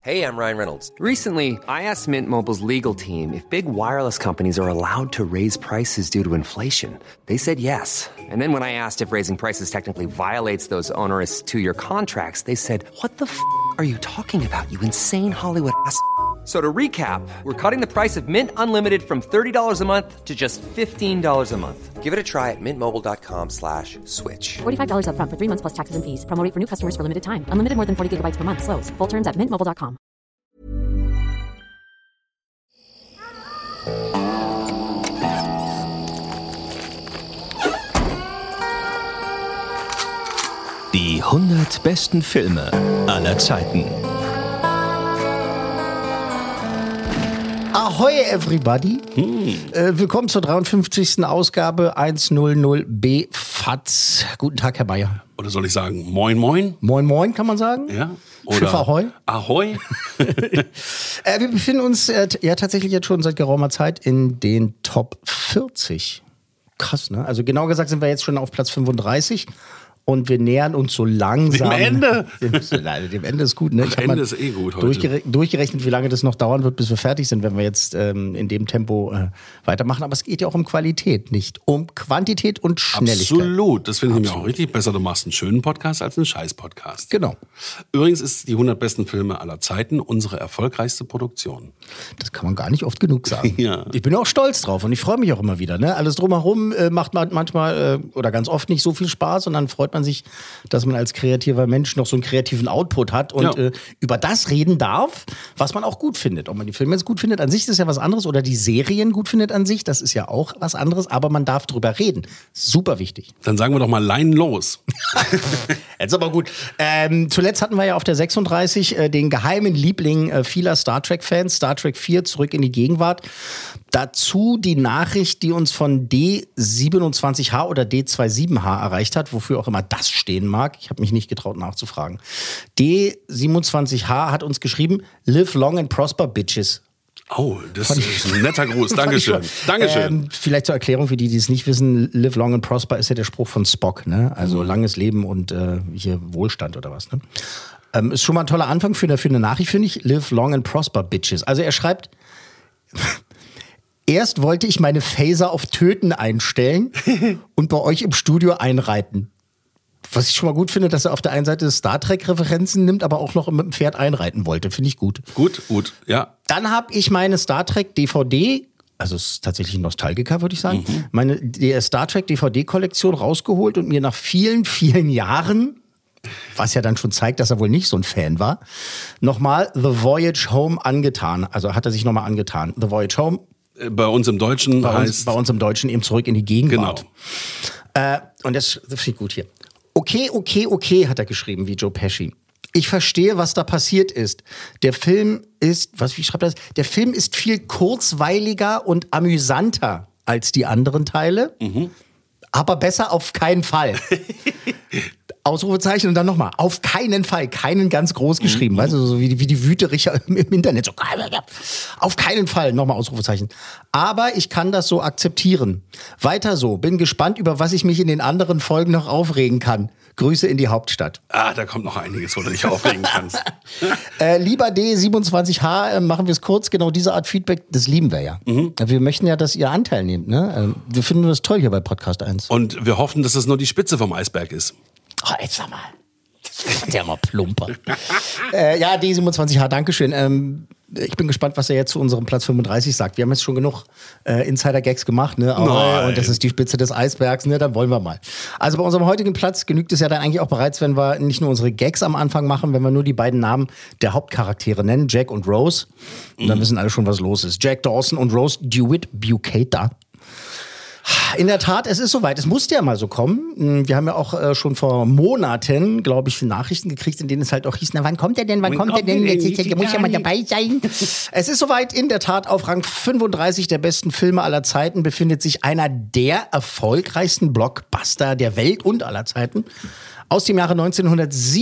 Hey, I'm Ryan Reynolds. Recently, I asked Mint Mobile's legal team if big wireless companies are allowed to raise prices due to inflation. They said yes. And then when I asked if raising prices technically violates those onerous two-year contracts, they said, "What the f*** are you talking about, you insane Hollywood ass?" So to recap, we're cutting the price of Mint Unlimited from $30 a month to just $15 a month. Give it a try at mintmobile.com/switch. $45 up front for 3 months plus taxes and fees. Promo rate for new customers for limited time. Unlimited more than 40 gigabytes per month. Slows full terms at mintmobile.com. Die 100 besten Filme aller Zeiten. Ahoy everybody! Willkommen zur 53. Ausgabe 100B FATS. Guten Tag, Herr Bayer. Oder soll ich sagen, moin moin? Moin moin, kann man sagen? Ja. Oder Schiff Ahoi? Ahoi. Wir befinden uns ja tatsächlich jetzt schon seit geraumer Zeit in den Top 40. Krass, ne? Also genau gesagt sind wir jetzt schon auf Platz 35. Und wir nähern uns so langsam. Dem Ende? Dem Ende ist gut, ne? Ach, Ende ist gut heute. Durchgerechnet, wie lange das noch dauern wird, bis wir fertig sind, wenn wir jetzt in dem Tempo weitermachen. Aber es geht ja auch um Qualität, nicht um Quantität und Schnelligkeit. Absolut. Das finde ich mir auch richtig besser. Du machst einen schönen Podcast als einen Scheiß-Podcast. Genau. Übrigens ist die 100 besten Filme aller Zeiten unsere erfolgreichste Produktion. Das kann man gar nicht oft genug sagen. Ja. Ich bin auch stolz drauf und ich freue mich auch immer wieder. Ne? Alles drumherum macht manchmal oder ganz oft nicht so viel Spaß und dann freut man sich, dass man als kreativer Mensch noch so einen kreativen Output hat und über das reden darf, was man auch gut findet. Ob man die Filme jetzt gut findet, an sich ist ja was anderes, oder die Serien gut findet an sich, das ist ja auch was anderes, aber man darf drüber reden. Super wichtig. Dann sagen wir doch mal Line los. Jetzt aber gut. Zuletzt hatten wir ja auf der 36 den geheimen Liebling vieler Star Trek-Fans, Star Trek 4, Zurück in die Gegenwart. Dazu die Nachricht, die uns von D27H oder D27H erreicht hat, wofür auch immer das stehen mag. Ich habe mich nicht getraut nachzufragen. D27H hat uns geschrieben, live long and prosper, bitches. Oh, das ist ein netter Gruß. Dankeschön. Dankeschön. Vielleicht zur Erklärung für die, die es nicht wissen, live long and prosper ist ja der Spruch von Spock, ne? Also langes Leben und hier Wohlstand oder was, ne? Ist schon mal ein toller Anfang für eine Nachricht, finde ich. Live long and prosper, bitches. Also er schreibt... Erst wollte ich meine Phaser auf Töten einstellen und bei euch im Studio einreiten. Was ich schon mal gut finde, dass er auf der einen Seite Star Trek-Referenzen nimmt, aber auch noch mit dem Pferd einreiten wollte. Finde ich gut. Gut, ja. Dann habe ich meine Star Trek-DVD, also es ist tatsächlich ein Nostalgiker, würde ich sagen, meine Star Trek-DVD-Kollektion rausgeholt und mir nach vielen, vielen Jahren, was ja dann schon zeigt, dass er wohl nicht so ein Fan war, nochmal The Voyage Home angetan. Also hat er sich nochmal angetan. The Voyage Home. Bei uns im Deutschen heißt... Bei uns im Deutschen eben Zurück in die Gegenwart. Genau. Und das finde ich gut hier. Okay, hat er geschrieben, wie Joe Pesci. Ich verstehe, was da passiert ist. Der Film ist, wie schreibt er das? Der Film ist viel kurzweiliger und amüsanter als die anderen Teile. Aber besser auf keinen Fall. Ausrufezeichen und dann nochmal, auf keinen Fall, keinen ganz groß geschrieben, weißt du, so wie die Wütericher im Internet, so, auf keinen Fall, nochmal Ausrufezeichen. Aber ich kann das so akzeptieren. Weiter so, bin gespannt, über was ich mich in den anderen Folgen noch aufregen kann. Grüße in die Hauptstadt. Da kommt noch einiges, wo du dich aufregen kannst. Lieber D27H, machen wir es kurz, genau diese Art Feedback, das lieben wir ja. Wir möchten ja, dass ihr Anteil nehmt, ne? Wir finden das toll hier bei Podcast 1. Und wir hoffen, dass es nur die Spitze vom Eisberg ist. Oh, jetzt sag mal. Das ist ja mal plumper. Ja, D27H, Dankeschön. Ich bin gespannt, was er jetzt zu unserem Platz 35 sagt. Wir haben jetzt schon genug Insider-Gags gemacht, ne? Und das ist die Spitze des Eisbergs, ne? Dann wollen wir mal. Also bei unserem heutigen Platz genügt es ja dann eigentlich auch bereits, wenn wir nicht nur unsere Gags am Anfang machen, wenn wir nur die beiden Namen der Hauptcharaktere nennen, Jack und Rose. Und dann wissen alle schon, was los ist. Jack Dawson und Rose DeWitt Bukater. In der Tat, es ist soweit. Es musste ja mal so kommen. Wir haben ja auch schon vor Monaten, glaube ich, Nachrichten gekriegt, in denen es halt auch hieß, na, wann kommt der denn? Der muss ja mal dabei sein. Es ist soweit. In der Tat, auf Rang 35 der besten Filme aller Zeiten befindet sich einer der erfolgreichsten Blockbuster der Welt und aller Zeiten. Aus dem Jahre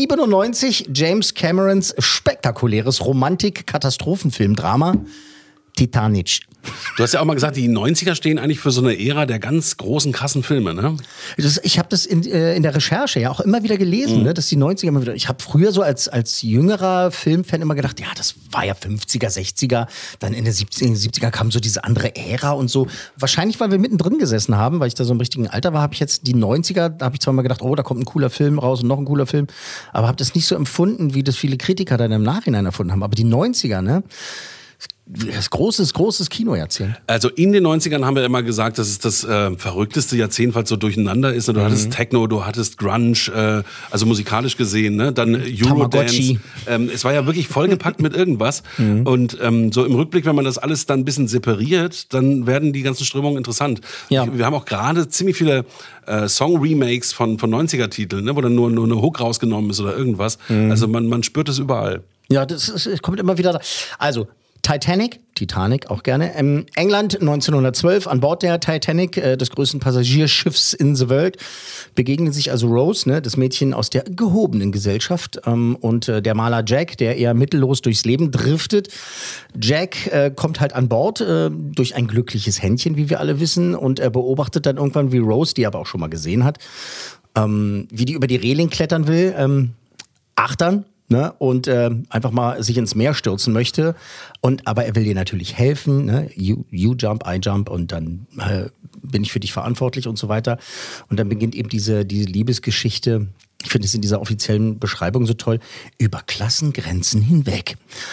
1997, James Camerons spektakuläres Romantik-Katastrophenfilm-Drama Titanic. Du hast ja auch mal gesagt, die 90er stehen eigentlich für so eine Ära der ganz großen, krassen Filme, ne? Ich habe das in der Recherche ja auch immer wieder gelesen, ne, dass die 90er immer wieder. Ich habe früher so als jüngerer Filmfan immer gedacht, ja, das war ja 50er, 60er. Dann in den 70er kam so diese andere Ära und so. Wahrscheinlich, weil wir mittendrin gesessen haben, weil ich da so im richtigen Alter war, habe ich jetzt die 90er, da habe ich zwar mal gedacht, oh, da kommt ein cooler Film raus und noch ein cooler Film. Aber habe das nicht so empfunden, wie das viele Kritiker dann im Nachhinein erfunden haben. Aber die 90er, ne? Das großes Kinojahrzehnt. Also in den 90ern haben wir immer gesagt, dass es das verrückteste Jahrzehnt, weil es so durcheinander ist. Du hattest Techno, du hattest Grunge, also musikalisch gesehen, ne? Dann Eurodance. Es war ja wirklich vollgepackt mit irgendwas. Und so im Rückblick, wenn man das alles dann ein bisschen separiert, dann werden die ganzen Strömungen interessant. Ja. Wir haben auch gerade ziemlich viele Song-Remakes von 90er-Titeln, ne? Wo dann nur eine Hook rausgenommen ist oder irgendwas. Also man spürt es überall. Ja, es kommt immer wieder. Also Titanic auch gerne. England 1912, an Bord der Titanic, des größten Passagierschiffs in the World, begegnen sich also Rose, ne, das Mädchen aus der gehobenen Gesellschaft, und der Maler Jack, der eher mittellos durchs Leben driftet. Jack kommt halt an Bord durch ein glückliches Händchen, wie wir alle wissen, und er beobachtet dann irgendwann, wie Rose, die er aber auch schon mal gesehen hat, wie die über die Reling klettern will, achtern. Ne, und einfach mal sich ins Meer stürzen möchte. Aber er will dir natürlich helfen. Ne? You jump, I jump und dann bin ich für dich verantwortlich und so weiter. Und dann beginnt eben diese Liebesgeschichte. Ich finde es in dieser offiziellen Beschreibung so toll. Über Klassengrenzen hinweg.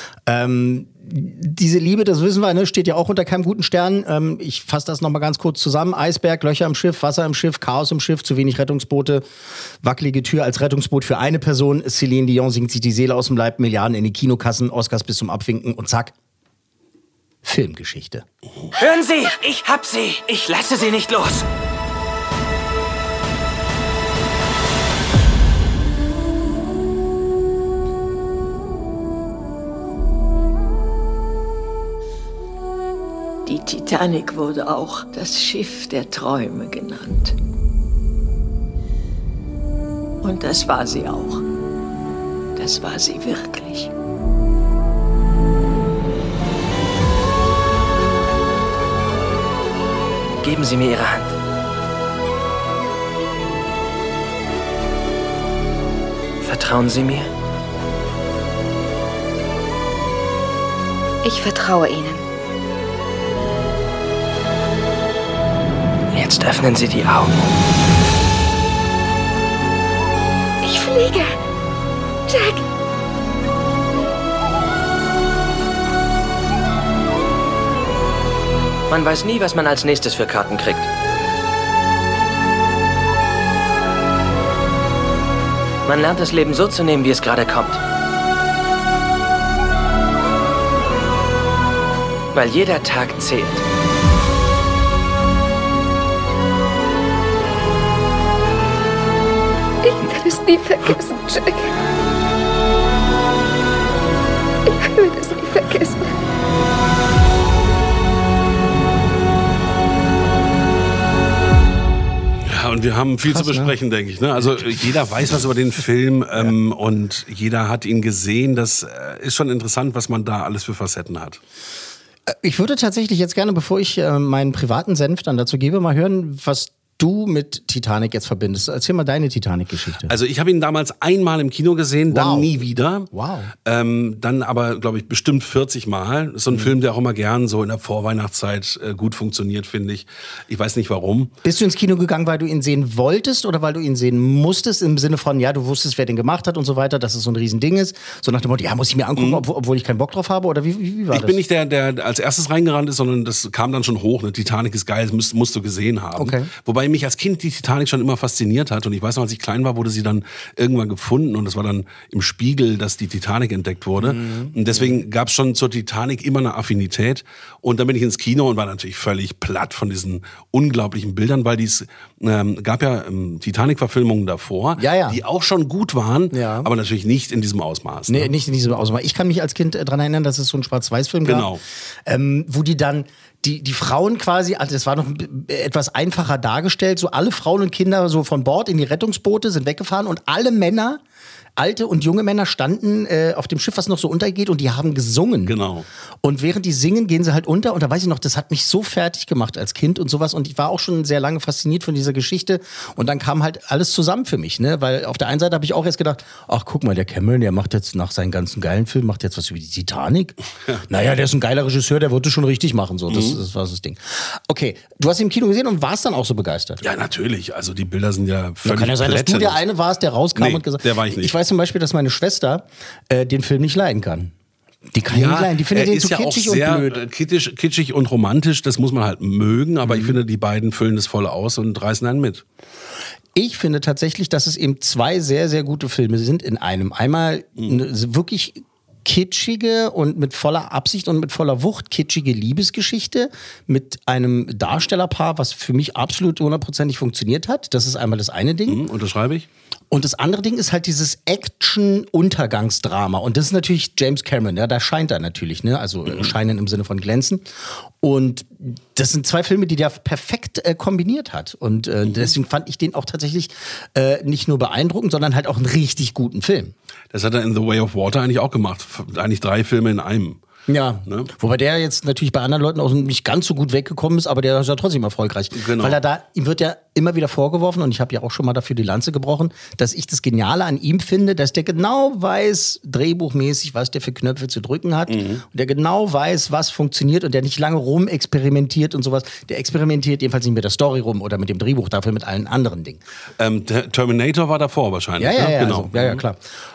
Diese Liebe, das wissen wir, ne, steht ja auch unter keinem guten Stern. Ich fasse das nochmal ganz kurz zusammen. Eisberg, Löcher im Schiff, Wasser im Schiff, Chaos im Schiff, zu wenig Rettungsboote, wackelige Tür als Rettungsboot für eine Person. Celine Dion singt sich die Seele aus dem Leib, Milliarden in die Kinokassen, Oscars bis zum Abwinken und zack, Filmgeschichte. Hören Sie, ich hab sie. Ich lasse sie nicht los. Die Titanic wurde auch das Schiff der Träume genannt. Und das war sie auch. Das war sie wirklich. Geben Sie mir Ihre Hand. Vertrauen Sie mir? Ich vertraue Ihnen. Jetzt öffnen Sie die Augen. Ich fliege. Jack. Man weiß nie, was man als nächstes für Karten kriegt. Man lernt das Leben so zu nehmen, wie es gerade kommt. Weil jeder Tag zählt. Ich werde es nie vergessen, Jack. Ich werde es nie vergessen. Ja, und wir haben viel zu besprechen, denke ich. Ne? Also jeder weiß was über den Film und jeder hat ihn gesehen. Das ist schon interessant, was man da alles für Facetten hat. Ich würde tatsächlich jetzt gerne, bevor ich meinen privaten Senf dann dazu gebe, mal hören, was du mit Titanic jetzt verbindest. Erzähl mal deine Titanic-Geschichte. Also ich habe ihn damals einmal im Kino gesehen, dann nie wieder. Wow. Dann aber, glaube ich, bestimmt 40 Mal. Das ist so ein Film, der auch immer gern so in der Vorweihnachtszeit gut funktioniert, finde ich. Ich weiß nicht warum. Bist du ins Kino gegangen, weil du ihn sehen wolltest oder weil du ihn sehen musstest? Im Sinne von, ja, du wusstest, wer den gemacht hat und so weiter, dass es so ein Riesending ist. So nach dem Motto, ja, muss ich mir angucken, obwohl ich keinen Bock drauf habe? Oder wie war das? Ich bin nicht der als erstes reingerannt ist, sondern das kam dann schon hoch. Ne? Titanic ist geil, das musst du gesehen haben. Okay. Wobei mich als Kind die Titanic schon immer fasziniert hat. Und ich weiß noch, als ich klein war, wurde sie dann irgendwann gefunden. Und das war dann im Spiegel, dass die Titanic entdeckt wurde. Und deswegen gab es schon zur Titanic immer eine Affinität. Und dann bin ich ins Kino und war natürlich völlig platt von diesen unglaublichen Bildern, weil gab ja Titanic-Verfilmungen davor, die auch schon gut waren, aber natürlich nicht in diesem Ausmaß. Nee, nicht in diesem Ausmaß. Ich kann mich als Kind daran erinnern, dass es so einen Schwarz-Weiß-Film gab, wo die dann die Frauen quasi, also das war noch etwas einfacher dargestellt, so alle Frauen und Kinder so von Bord in die Rettungsboote sind weggefahren und alle Männer alte und junge Männer standen auf dem Schiff, was noch so untergeht, und die haben gesungen. Genau. Und während die singen, gehen sie halt unter. Und da weiß ich noch, das hat mich so fertig gemacht als Kind und sowas. Und ich war auch schon sehr lange fasziniert von dieser Geschichte. Und dann kam halt alles zusammen für mich, ne? Weil auf der einen Seite habe ich auch erst gedacht, ach guck mal, der Cameron, der macht jetzt nach seinen ganzen geilen Filmen, macht jetzt was über die Titanic. Ja. Naja, der ist ein geiler Regisseur, der wollte schon richtig machen. So. Das war das Ding. Okay, du hast ihn im Kino gesehen und warst dann auch so begeistert? Ja, natürlich. Also die Bilder sind ja völlig kann ja sein, dass du der eine warst, der rauskam und gesagt hat. Der war ich nicht. Ich weiß zum Beispiel, dass meine Schwester den Film nicht leiden kann. Die kann ich nicht leiden. Die findet den zu kitschig und blöd. Kitschig und romantisch, das muss man halt mögen, aber ich finde, die beiden füllen das voll aus und reißen einen mit. Ich finde tatsächlich, dass es eben zwei sehr, sehr gute Filme sind in einem. Einmal eine wirklich kitschige und mit voller Absicht und mit voller Wucht kitschige Liebesgeschichte mit einem Darstellerpaar, was für mich absolut 100%ig funktioniert hat. Das ist einmal das eine Ding. Unterschreibe ich. Und das andere Ding ist halt dieses Action-Untergangsdrama. Und das ist natürlich James Cameron, ja, da scheint er natürlich, ne? Also scheinen im Sinne von glänzen. Und das sind zwei Filme, die der perfekt kombiniert hat. Und deswegen fand ich den auch tatsächlich nicht nur beeindruckend, sondern halt auch einen richtig guten Film. Das hat er in The Way of Water eigentlich auch gemacht. Eigentlich 3 Filme in einem. Ja, ne? Wobei der jetzt natürlich bei anderen Leuten auch nicht ganz so gut weggekommen ist, aber der ist ja trotzdem erfolgreich. Genau. Weil ihm wird ja immer wieder vorgeworfen, und ich habe ja auch schon mal dafür die Lanze gebrochen, dass ich das Geniale an ihm finde, dass der genau weiß, drehbuchmäßig, was der für Knöpfe zu drücken hat, und der genau weiß, was funktioniert, und der nicht lange rumexperimentiert und sowas. Der experimentiert jedenfalls nicht mit der Story rum oder mit dem Drehbuch, dafür mit allen anderen Dingen. Terminator war davor wahrscheinlich. Ja, genau. Also, ja, klar.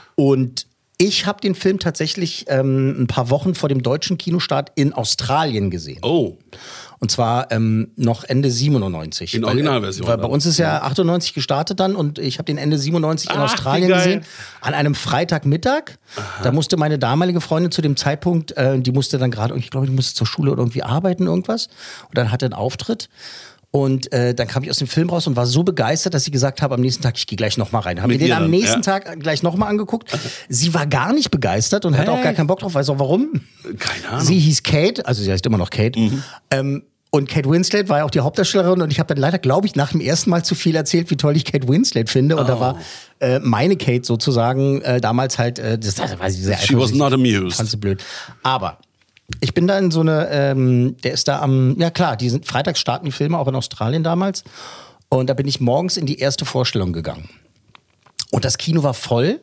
Und ich habe den Film tatsächlich ein paar Wochen vor dem deutschen Kinostart in Australien gesehen. Oh. Und zwar noch Ende 97. In Originalversion. Weil bei uns ist ja 98 gestartet dann, und ich habe den Ende 97 in Australien gesehen. An einem Freitagmittag. Aha. Da musste meine damalige Freundin zu dem Zeitpunkt, die musste dann gerade, ich glaube, die musste zur Schule oder irgendwie arbeiten, irgendwas. Und dann hatte einen Auftritt. Und dann kam ich aus dem Film raus und war so begeistert, dass sie gesagt habe, am nächsten Tag, ich gehe gleich nochmal rein. Haben wir den am nächsten Tag gleich nochmal angeguckt. Sie war gar nicht begeistert und hatte auch gar keinen Bock drauf. Weißt du auch warum? Keine Ahnung. Sie hieß Kate, also sie heißt immer noch Kate. Und Kate Winslet war ja auch die Hauptdarstellerin, und ich habe dann leider, glaube ich, nach dem ersten Mal zu viel erzählt, wie toll ich Kate Winslet finde. Und da war meine Kate sozusagen damals halt, das war sie sehr She was not amused. Fand sie blöd. Aber ich bin da in so eine, der ist da freitags starten die Filme, auch in Australien damals. Und da bin ich morgens in die erste Vorstellung gegangen. Und das Kino war voll,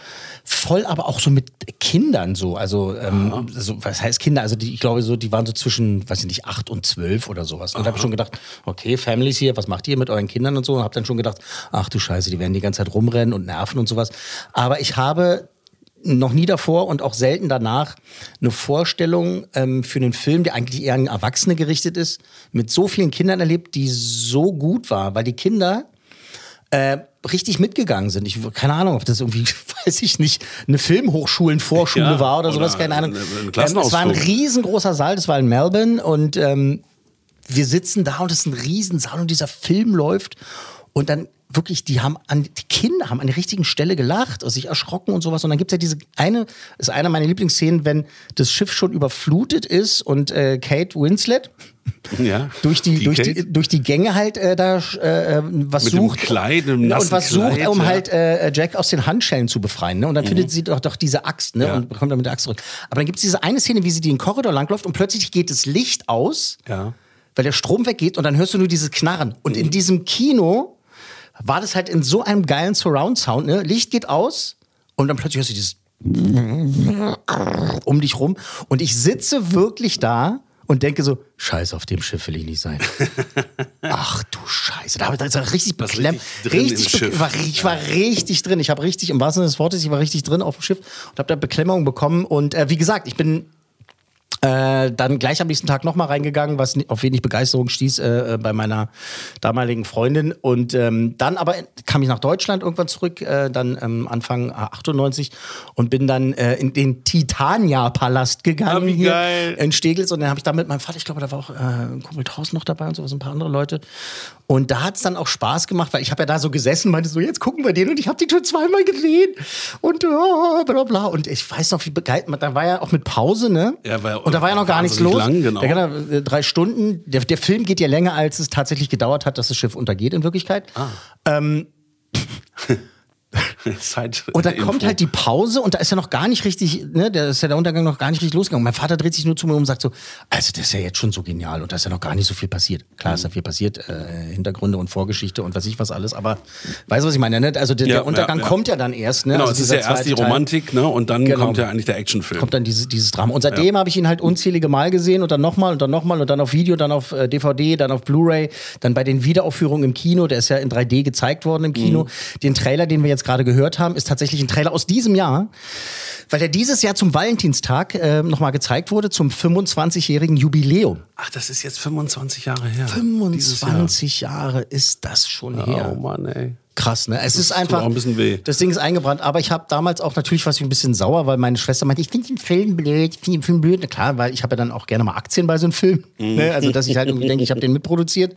aber auch so mit Kindern so. Also, so, was heißt Kinder? Also ich glaube so, die waren so zwischen, weiß ich nicht, 8 und 12 oder sowas. Und da habe ich schon gedacht, okay, Families hier, was macht ihr mit euren Kindern und so? Und habe dann schon gedacht, ach du Scheiße, die werden die ganze Zeit rumrennen und nerven und sowas. Aber ich habe noch nie davor und auch selten danach eine Vorstellung für einen Film, der eigentlich eher an Erwachsene gerichtet ist, mit so vielen Kindern erlebt, die so gut war, weil die Kinder richtig mitgegangen sind. Keine Ahnung, ob das irgendwie, weiß ich nicht, eine Filmhochschulen-Vorschule war oder sowas, keine Ahnung. Es war ein riesengroßer Saal, das war in Melbourne, und wir sitzen da und es ist ein Riesensaal und dieser Film läuft, und dann wirklich, die Kinder haben an der richtigen Stelle gelacht, sich erschrocken und sowas. Und dann gibt es ja ist eine meiner Lieblingsszenen, wenn das Schiff schon überflutet ist und Kate Winslet durch die Gänge halt was mit sucht. Dem Kleid, und was sucht, um halt Jack aus den Handschellen zu befreien. Ne? Und dann findet sie doch diese Axt, ne? Und bekommt dann mit der Axt zurück. Aber dann gibt es diese eine Szene, wie sie den Korridor langläuft und plötzlich geht das Licht aus, weil der Strom weggeht, und dann hörst du nur dieses Knarren. Und in diesem Kino war das halt in so einem geilen Surround-Sound, ne? Licht geht aus und dann plötzlich hörst du dieses um dich rum, und ich sitze wirklich da und denke so, Scheiße, auf dem Schiff will ich nicht sein. Ach du Scheiße, da war richtig beklemmt. Ich war richtig drin. Ich habe richtig, im wahrsten Sinne des Wortes, ich war richtig drin auf dem Schiff und habe da Beklemmung bekommen. Und wie gesagt, ich bin dann gleich am nächsten Tag nochmal reingegangen, was auf wenig Begeisterung stieß bei meiner damaligen Freundin. Und dann aber kam ich nach Deutschland irgendwann zurück, dann Anfang 98, und bin dann in den Titania-Palast gegangen hier in Steglitz. Und dann habe ich da mit meinem Vater, ich glaube, da war auch ein Kumpel draußen noch dabei und sowas, ein paar andere Leute. Und da hat es dann auch Spaß gemacht, weil ich habe ja da so gesessen und meinte so, jetzt gucken wir den, und ich habe den schon zweimal gesehen und bla bla. Und ich weiß noch, wie begeistert, da war ja auch mit Pause, ne? Ja, und da war ja noch gar nichts los. Lang, genau. Da 3 Stunden. Der Film geht ja länger, als es tatsächlich gedauert hat, dass das Schiff untergeht in Wirklichkeit. Und da kommt halt die Pause und da ist ja noch gar nicht richtig, ne, da ist ja der Untergang noch gar nicht richtig losgegangen. Mein Vater dreht sich nur zu mir um und sagt so, also das ist ja jetzt schon so genial und da ist ja noch gar nicht so viel passiert. Klar ist da viel passiert, Hintergründe und Vorgeschichte und was ich was alles, aber weißt du, was ich meine, ne? Also der Untergang kommt ja dann erst, ne? Genau, also es ist ja erst die Romantik, ne? Und dann kommt ja eigentlich der Actionfilm. Kommt dann dieses Drama. Und seitdem habe ich ihn halt unzählige Mal gesehen und dann nochmal und dann nochmal und dann auf Video, dann auf DVD, dann auf Blu-ray, dann bei den Wiederaufführungen im Kino, der ist ja in 3D gezeigt worden im Kino. Den Trailer, den wir jetzt gerade gehört haben, ist tatsächlich ein Trailer aus diesem Jahr, weil der dieses Jahr zum Valentinstag nochmal gezeigt wurde, zum 25-jährigen Jubiläum. Ach, das ist jetzt 25 Jahre her. 25 Jahre ist das schon her. Oh Mann, ey. Krass, ne? Es ist einfach, tut auch ein bisschen weh. Das Ding ist eingebrannt, aber ich habe damals auch, natürlich war ich ein bisschen sauer, weil meine Schwester meinte, ich finde den Film blöd, Na klar, weil ich habe ja dann auch gerne mal Aktien bei so einem Film, ne? Also dass ich halt irgendwie denke, ich habe den mitproduziert.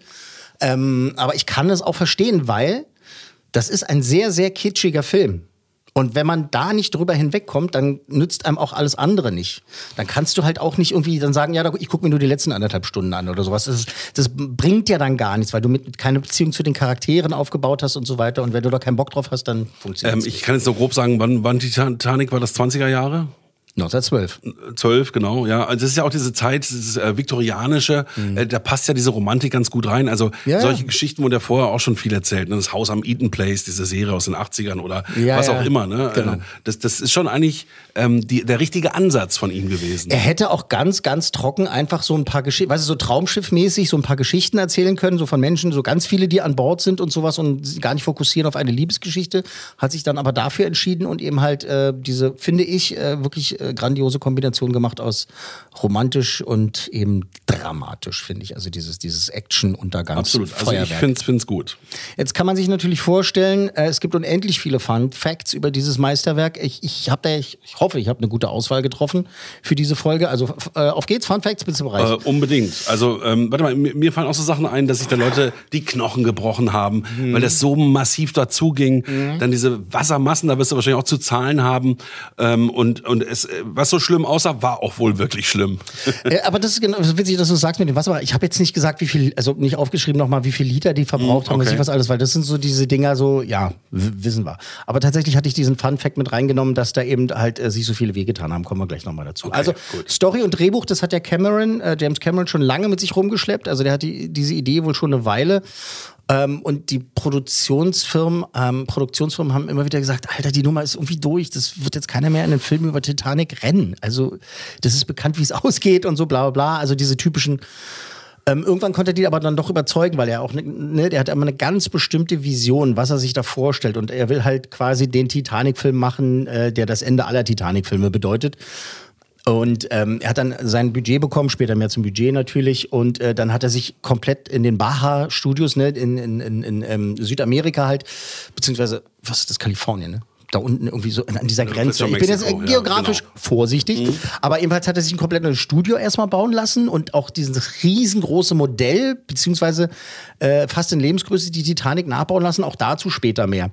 Aber ich kann das auch verstehen, weil das ist ein sehr, sehr kitschiger Film. Und wenn man da nicht drüber hinwegkommt, dann nützt einem auch alles andere nicht. Dann kannst du halt auch nicht irgendwie dann sagen, ja, ich gucke mir nur die letzten 1,5 Stunden an oder sowas. Das bringt ja dann gar nichts, weil du keine Beziehung zu den Charakteren aufgebaut hast und so weiter. Und wenn du da keinen Bock drauf hast, dann funktioniert es. Ich kann jetzt so grob sagen, wann Titanic war das 20er Jahre? 1912. 12, genau, ja. Also das ist ja auch diese Zeit, dieses viktorianische, da passt ja diese Romantik ganz gut rein. Also solche Geschichten wurden ja vorher auch schon viel erzählt. Ne? Das Haus am Eaton Place, diese Serie aus den 80ern oder was auch immer. Ne? Genau. Das ist schon eigentlich der richtige Ansatz von ihm gewesen. Er hätte auch ganz, ganz trocken einfach so ein paar Geschichten, weißt du, so Traumschiffmäßig so ein paar Geschichten erzählen können, so von Menschen, so ganz viele, die an Bord sind und sowas und gar nicht fokussieren auf eine Liebesgeschichte, hat sich dann aber dafür entschieden und eben halt diese, finde ich, wirklich grandiose Kombination gemacht aus romantisch und eben dramatisch, finde ich. Also dieses Action-Untergangs. Absolut, also ich finde es gut. Jetzt kann man sich natürlich vorstellen, es gibt unendlich viele Fun Facts über dieses Meisterwerk. Ich hoffe, ich habe eine gute Auswahl getroffen für diese Folge. Also auf geht's, Fun Facts, bitte Bereich. Unbedingt. Also warte mal, mir fallen auch so Sachen ein, dass sich da Leute die Knochen gebrochen haben, weil das so massiv dazu ging. Dann diese Wassermassen, da wirst du wahrscheinlich auch zu zahlen haben. Und es, was so schlimm aussah, war auch wohl wirklich schlimm. Aber das ist genau witzig, dass du sagst mit dem Wasser. Ich habe jetzt nicht gesagt, wie viel, also nicht aufgeschrieben nochmal, wie viel Liter die verbraucht haben, was alles, weil das sind so diese Dinger so, ja, wissen wir. Aber tatsächlich hatte ich diesen Fun-Fact mit reingenommen, dass da eben halt sich so viele wehgetan haben. Kommen wir gleich nochmal dazu. Okay, also gut. Story und Drehbuch, das hat der James Cameron schon lange mit sich rumgeschleppt. Also der hat diese Idee wohl schon eine Weile. Und die Produktionsfirmen haben immer wieder gesagt, Alter, die Nummer ist irgendwie durch, das wird jetzt keiner mehr in einem Film über Titanic rennen. Also das ist bekannt, wie es ausgeht und so bla bla bla. Also diese typischen irgendwann konnte er die aber dann doch überzeugen, weil er auch, der hat immer eine ganz bestimmte Vision, was er sich da vorstellt. Und er will halt quasi den Titanic-Film machen, der das Ende aller Titanic-Filme bedeutet. Und er hat dann sein Budget bekommen, später mehr zum Budget natürlich. Und dann hat er sich komplett in den Baja-Studios, ne, in Südamerika halt, beziehungsweise, was ist das, Kalifornien, ne? Da unten irgendwie so an dieser Grenze. Ich bin jetzt geografisch vorsichtig, aber ebenfalls hat er sich ein komplettes Studio erstmal bauen lassen und auch dieses riesengroße Modell, beziehungsweise fast in Lebensgröße die Titanic nachbauen lassen, auch dazu später mehr.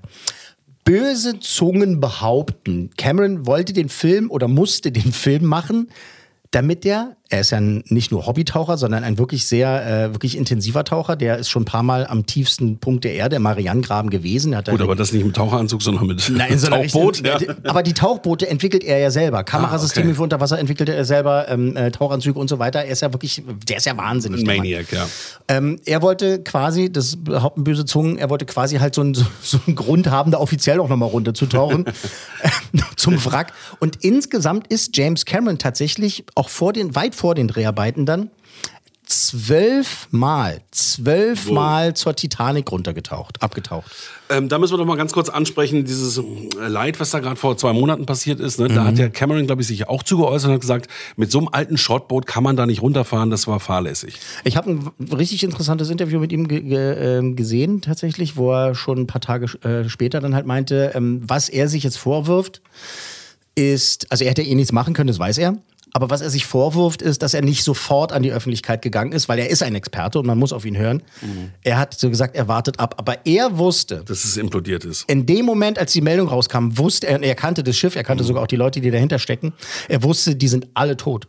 Böse Zungen behaupten, Cameron wollte den Film oder musste den Film machen, damit er ist ja nicht nur Hobbytaucher, sondern ein wirklich sehr, wirklich intensiver Taucher. Der ist schon ein paar Mal am tiefsten Punkt der Erde, im Marianengraben gewesen. Gut, aber das nicht mit Taucheranzug, sondern mit Tauchboot. Ja. Aber die Tauchboote entwickelt er ja selber. Kamerasysteme für Unterwasser entwickelt er selber, Tauchanzüge und so weiter. Er ist ja wirklich, der ist ja wahnsinnig. Ein Maniac, ja. Er wollte quasi, das behaupten böse Zungen, er wollte quasi halt so einen Grund haben, da offiziell auch nochmal runterzutauchen zum Wrack. Und insgesamt ist James Cameron tatsächlich auch weit vor den Dreharbeiten dann 12 Mal zur Titanic abgetaucht. Da müssen wir doch mal ganz kurz ansprechen, dieses Leid, was da gerade vor 2 Monaten passiert ist. Ne? Da hat der Cameron, glaube ich, sich auch zu geäußert und hat gesagt, mit so einem alten Schrottboot kann man da nicht runterfahren, das war fahrlässig. Ich habe ein richtig interessantes Interview mit ihm gesehen, tatsächlich, wo er schon ein paar Tage später dann halt meinte, was er sich jetzt vorwirft, ist, also er hätte nichts machen können, das weiß er. Aber was er sich vorwirft, ist, dass er nicht sofort an die Öffentlichkeit gegangen ist, weil er ist ein Experte und man muss auf ihn hören. Er hat so gesagt, er wartet ab. Aber er wusste, dass es implodiert ist. In dem Moment, als die Meldung rauskam, wusste er kannte das Schiff, er kannte sogar auch die Leute, die dahinter stecken. Er wusste, die sind alle tot.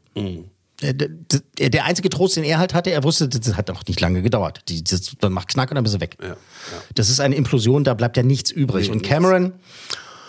Der einzige Trost, den er halt hatte, er wusste, das hat auch nicht lange gedauert. Dann macht Knack und dann bist du weg. Ja. Das ist eine Implosion, da bleibt ja nichts übrig. Und Cameron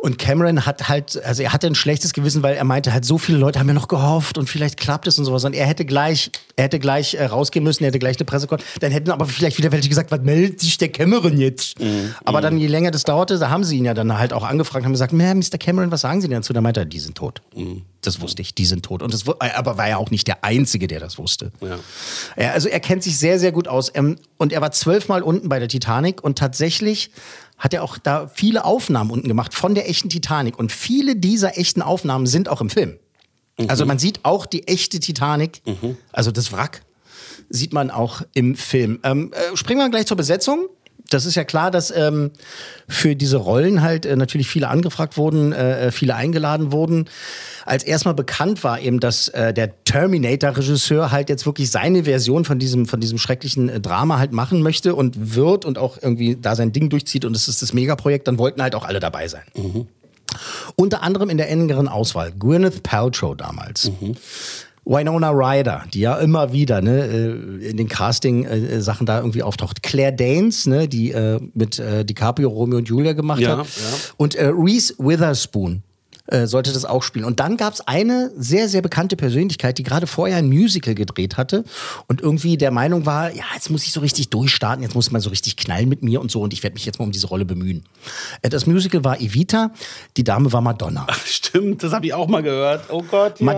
Und Cameron hat halt, also er hatte ein schlechtes Gewissen, weil er meinte halt, so viele Leute haben ja noch gehofft und vielleicht klappt es und sowas. Und er hätte gleich rausgehen müssen, er hätte gleich eine Pressekonferenz. Dann hätten aber vielleicht wieder welche gesagt, was meldet sich der Cameron jetzt? Aber dann, je länger das dauerte, da haben sie ihn ja dann halt auch angefragt, haben gesagt, Mr. Cameron, was sagen Sie denn dazu? Da meinte er, die sind tot. Das wusste ich, die sind tot. Und aber war ja auch nicht der Einzige, der das wusste. Ja. Also er kennt sich sehr, sehr gut aus. Und er war 12 Mal unten bei der Titanic und tatsächlich hat er auch da viele Aufnahmen unten gemacht von der echten Titanic. Und viele dieser echten Aufnahmen sind auch im Film. Also man sieht auch die echte Titanic, also das Wrack, sieht man auch im Film. Springen wir gleich zur Besetzung. Das ist ja klar, dass für diese Rollen halt natürlich viele angefragt wurden, viele eingeladen wurden. Als erstmal bekannt war eben, dass der Terminator-Regisseur halt jetzt wirklich seine Version von diesem schrecklichen Drama halt machen möchte und wird und auch irgendwie da sein Ding durchzieht und es ist das Megaprojekt, dann wollten halt auch alle dabei sein. Unter anderem in der engeren Auswahl Gwyneth Paltrow damals. Winona Ryder, die ja immer wieder in den Casting-Sachen da irgendwie auftaucht. Claire Danes, die mit DiCaprio Romeo und Julia gemacht hat. Ja. Und Reese Witherspoon sollte das auch spielen. Und dann gab es eine sehr, sehr bekannte Persönlichkeit, die gerade vorher ein Musical gedreht hatte und irgendwie der Meinung war, ja, jetzt muss ich so richtig durchstarten, jetzt muss man so richtig knallen mit mir und so und ich werde mich jetzt mal um diese Rolle bemühen. Das Musical war Evita, die Dame war Madonna. Ach, stimmt, das habe ich auch mal gehört. Oh Gott, ja.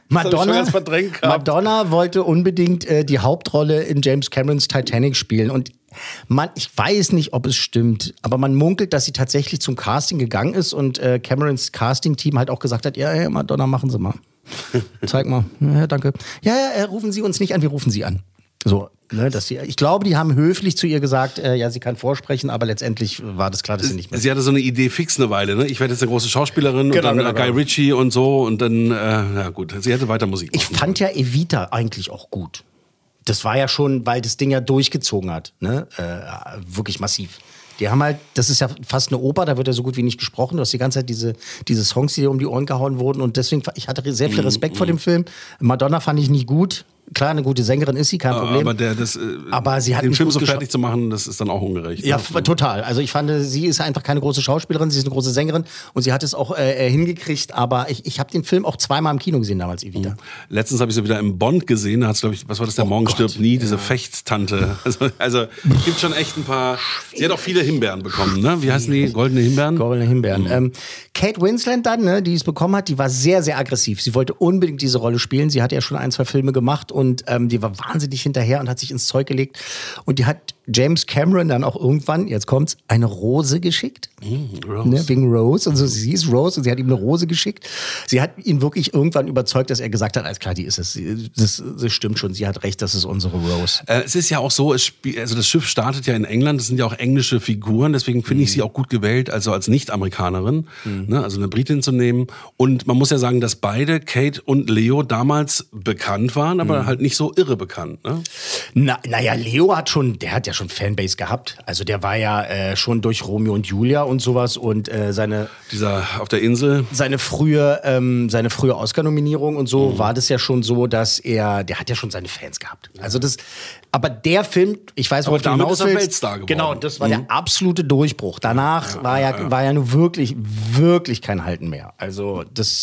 Madonna wollte unbedingt die Hauptrolle in James Camerons Titanic spielen und ich weiß nicht, ob es stimmt, aber man munkelt, dass sie tatsächlich zum Casting gegangen ist und Camerons Casting-Team halt auch gesagt hat, ja, Madonna, machen Sie mal. Zeig mal. Ja, danke. Ja, rufen Sie uns nicht an, wir rufen Sie an. So, ich glaube, die haben höflich zu ihr gesagt, ja, sie kann vorsprechen, aber letztendlich war das klar, dass sie nicht mehr. Sie hatte so eine Idee fix eine Weile, ne? Ich werde jetzt eine große Schauspielerin und dann Guy Ritchie und so und dann, ja gut, sie hätte weiter Musik machen. Ich fand ja Evita eigentlich auch gut. Das war ja schon, weil das Ding ja durchgezogen hat, ne? Wirklich massiv. Die haben halt, das ist ja fast eine Oper, da wird ja so gut wie nicht gesprochen. Du hast die ganze Zeit diese Songs, die dir um die Ohren gehauen wurden. Und deswegen, ich hatte sehr viel Respekt vor dem Film. Madonna fand ich nicht gut. Klar, eine gute Sängerin ist sie, kein Problem. Aber sie hat den Film so fertig zu machen, das ist dann auch ungerecht. Ja, total. Also ich fand, sie ist einfach keine große Schauspielerin, sie ist eine große Sängerin und sie hat es auch hingekriegt. Aber ich habe den Film auch zweimal im Kino gesehen damals, Evita. Letztens habe ich sie wieder im Bond gesehen, da hat es, glaube ich, was war das, der Morgen stirbt nie, diese Fechttante. Also gibt schon echt ein paar, sie hat auch viele Himbeeren bekommen, ne? Wie heißen die? Goldene Himbeeren? Goldene Himbeeren. Kate Winslet dann, ne, die es bekommen hat, die war sehr, sehr aggressiv. Sie wollte unbedingt diese Rolle spielen. Sie hatte ja schon 1, 2 Filme gemacht und die war wahnsinnig hinterher und hat sich ins Zeug gelegt. Und die hat James Cameron dann auch irgendwann, jetzt kommt's, eine Rose geschickt. Rose. Ne, wegen Rose. Und so, sie ist Rose und sie hat ihm eine Rose geschickt. Sie hat ihn wirklich irgendwann überzeugt, dass er gesagt hat, alles klar, die ist es. Das stimmt schon, sie hat recht, das ist unsere Rose. Es ist ja auch so, also das Schiff startet ja in England, das sind ja auch englische Figuren, deswegen finde ich sie auch gut gewählt, also als Nicht-Amerikanerin, ne, also eine Britin zu nehmen. Und man muss ja sagen, dass beide, Kate und Leo, damals bekannt waren, aber halt nicht so irre bekannt. Ne? Naja, Leo hat ja schon Fanbase gehabt. Also der war ja schon durch Romeo und Julia und sowas und dieser auf der Insel. Seine frühe Oscar-Nominierung und so war das ja schon so, dass der hat ja schon seine Fans gehabt. Also aber der Film, ich weiß, worauf du hinaus willst. Weltstar geworden. Genau, das war der absolute Durchbruch. Danach war ja nur wirklich, wirklich kein Halten mehr. Also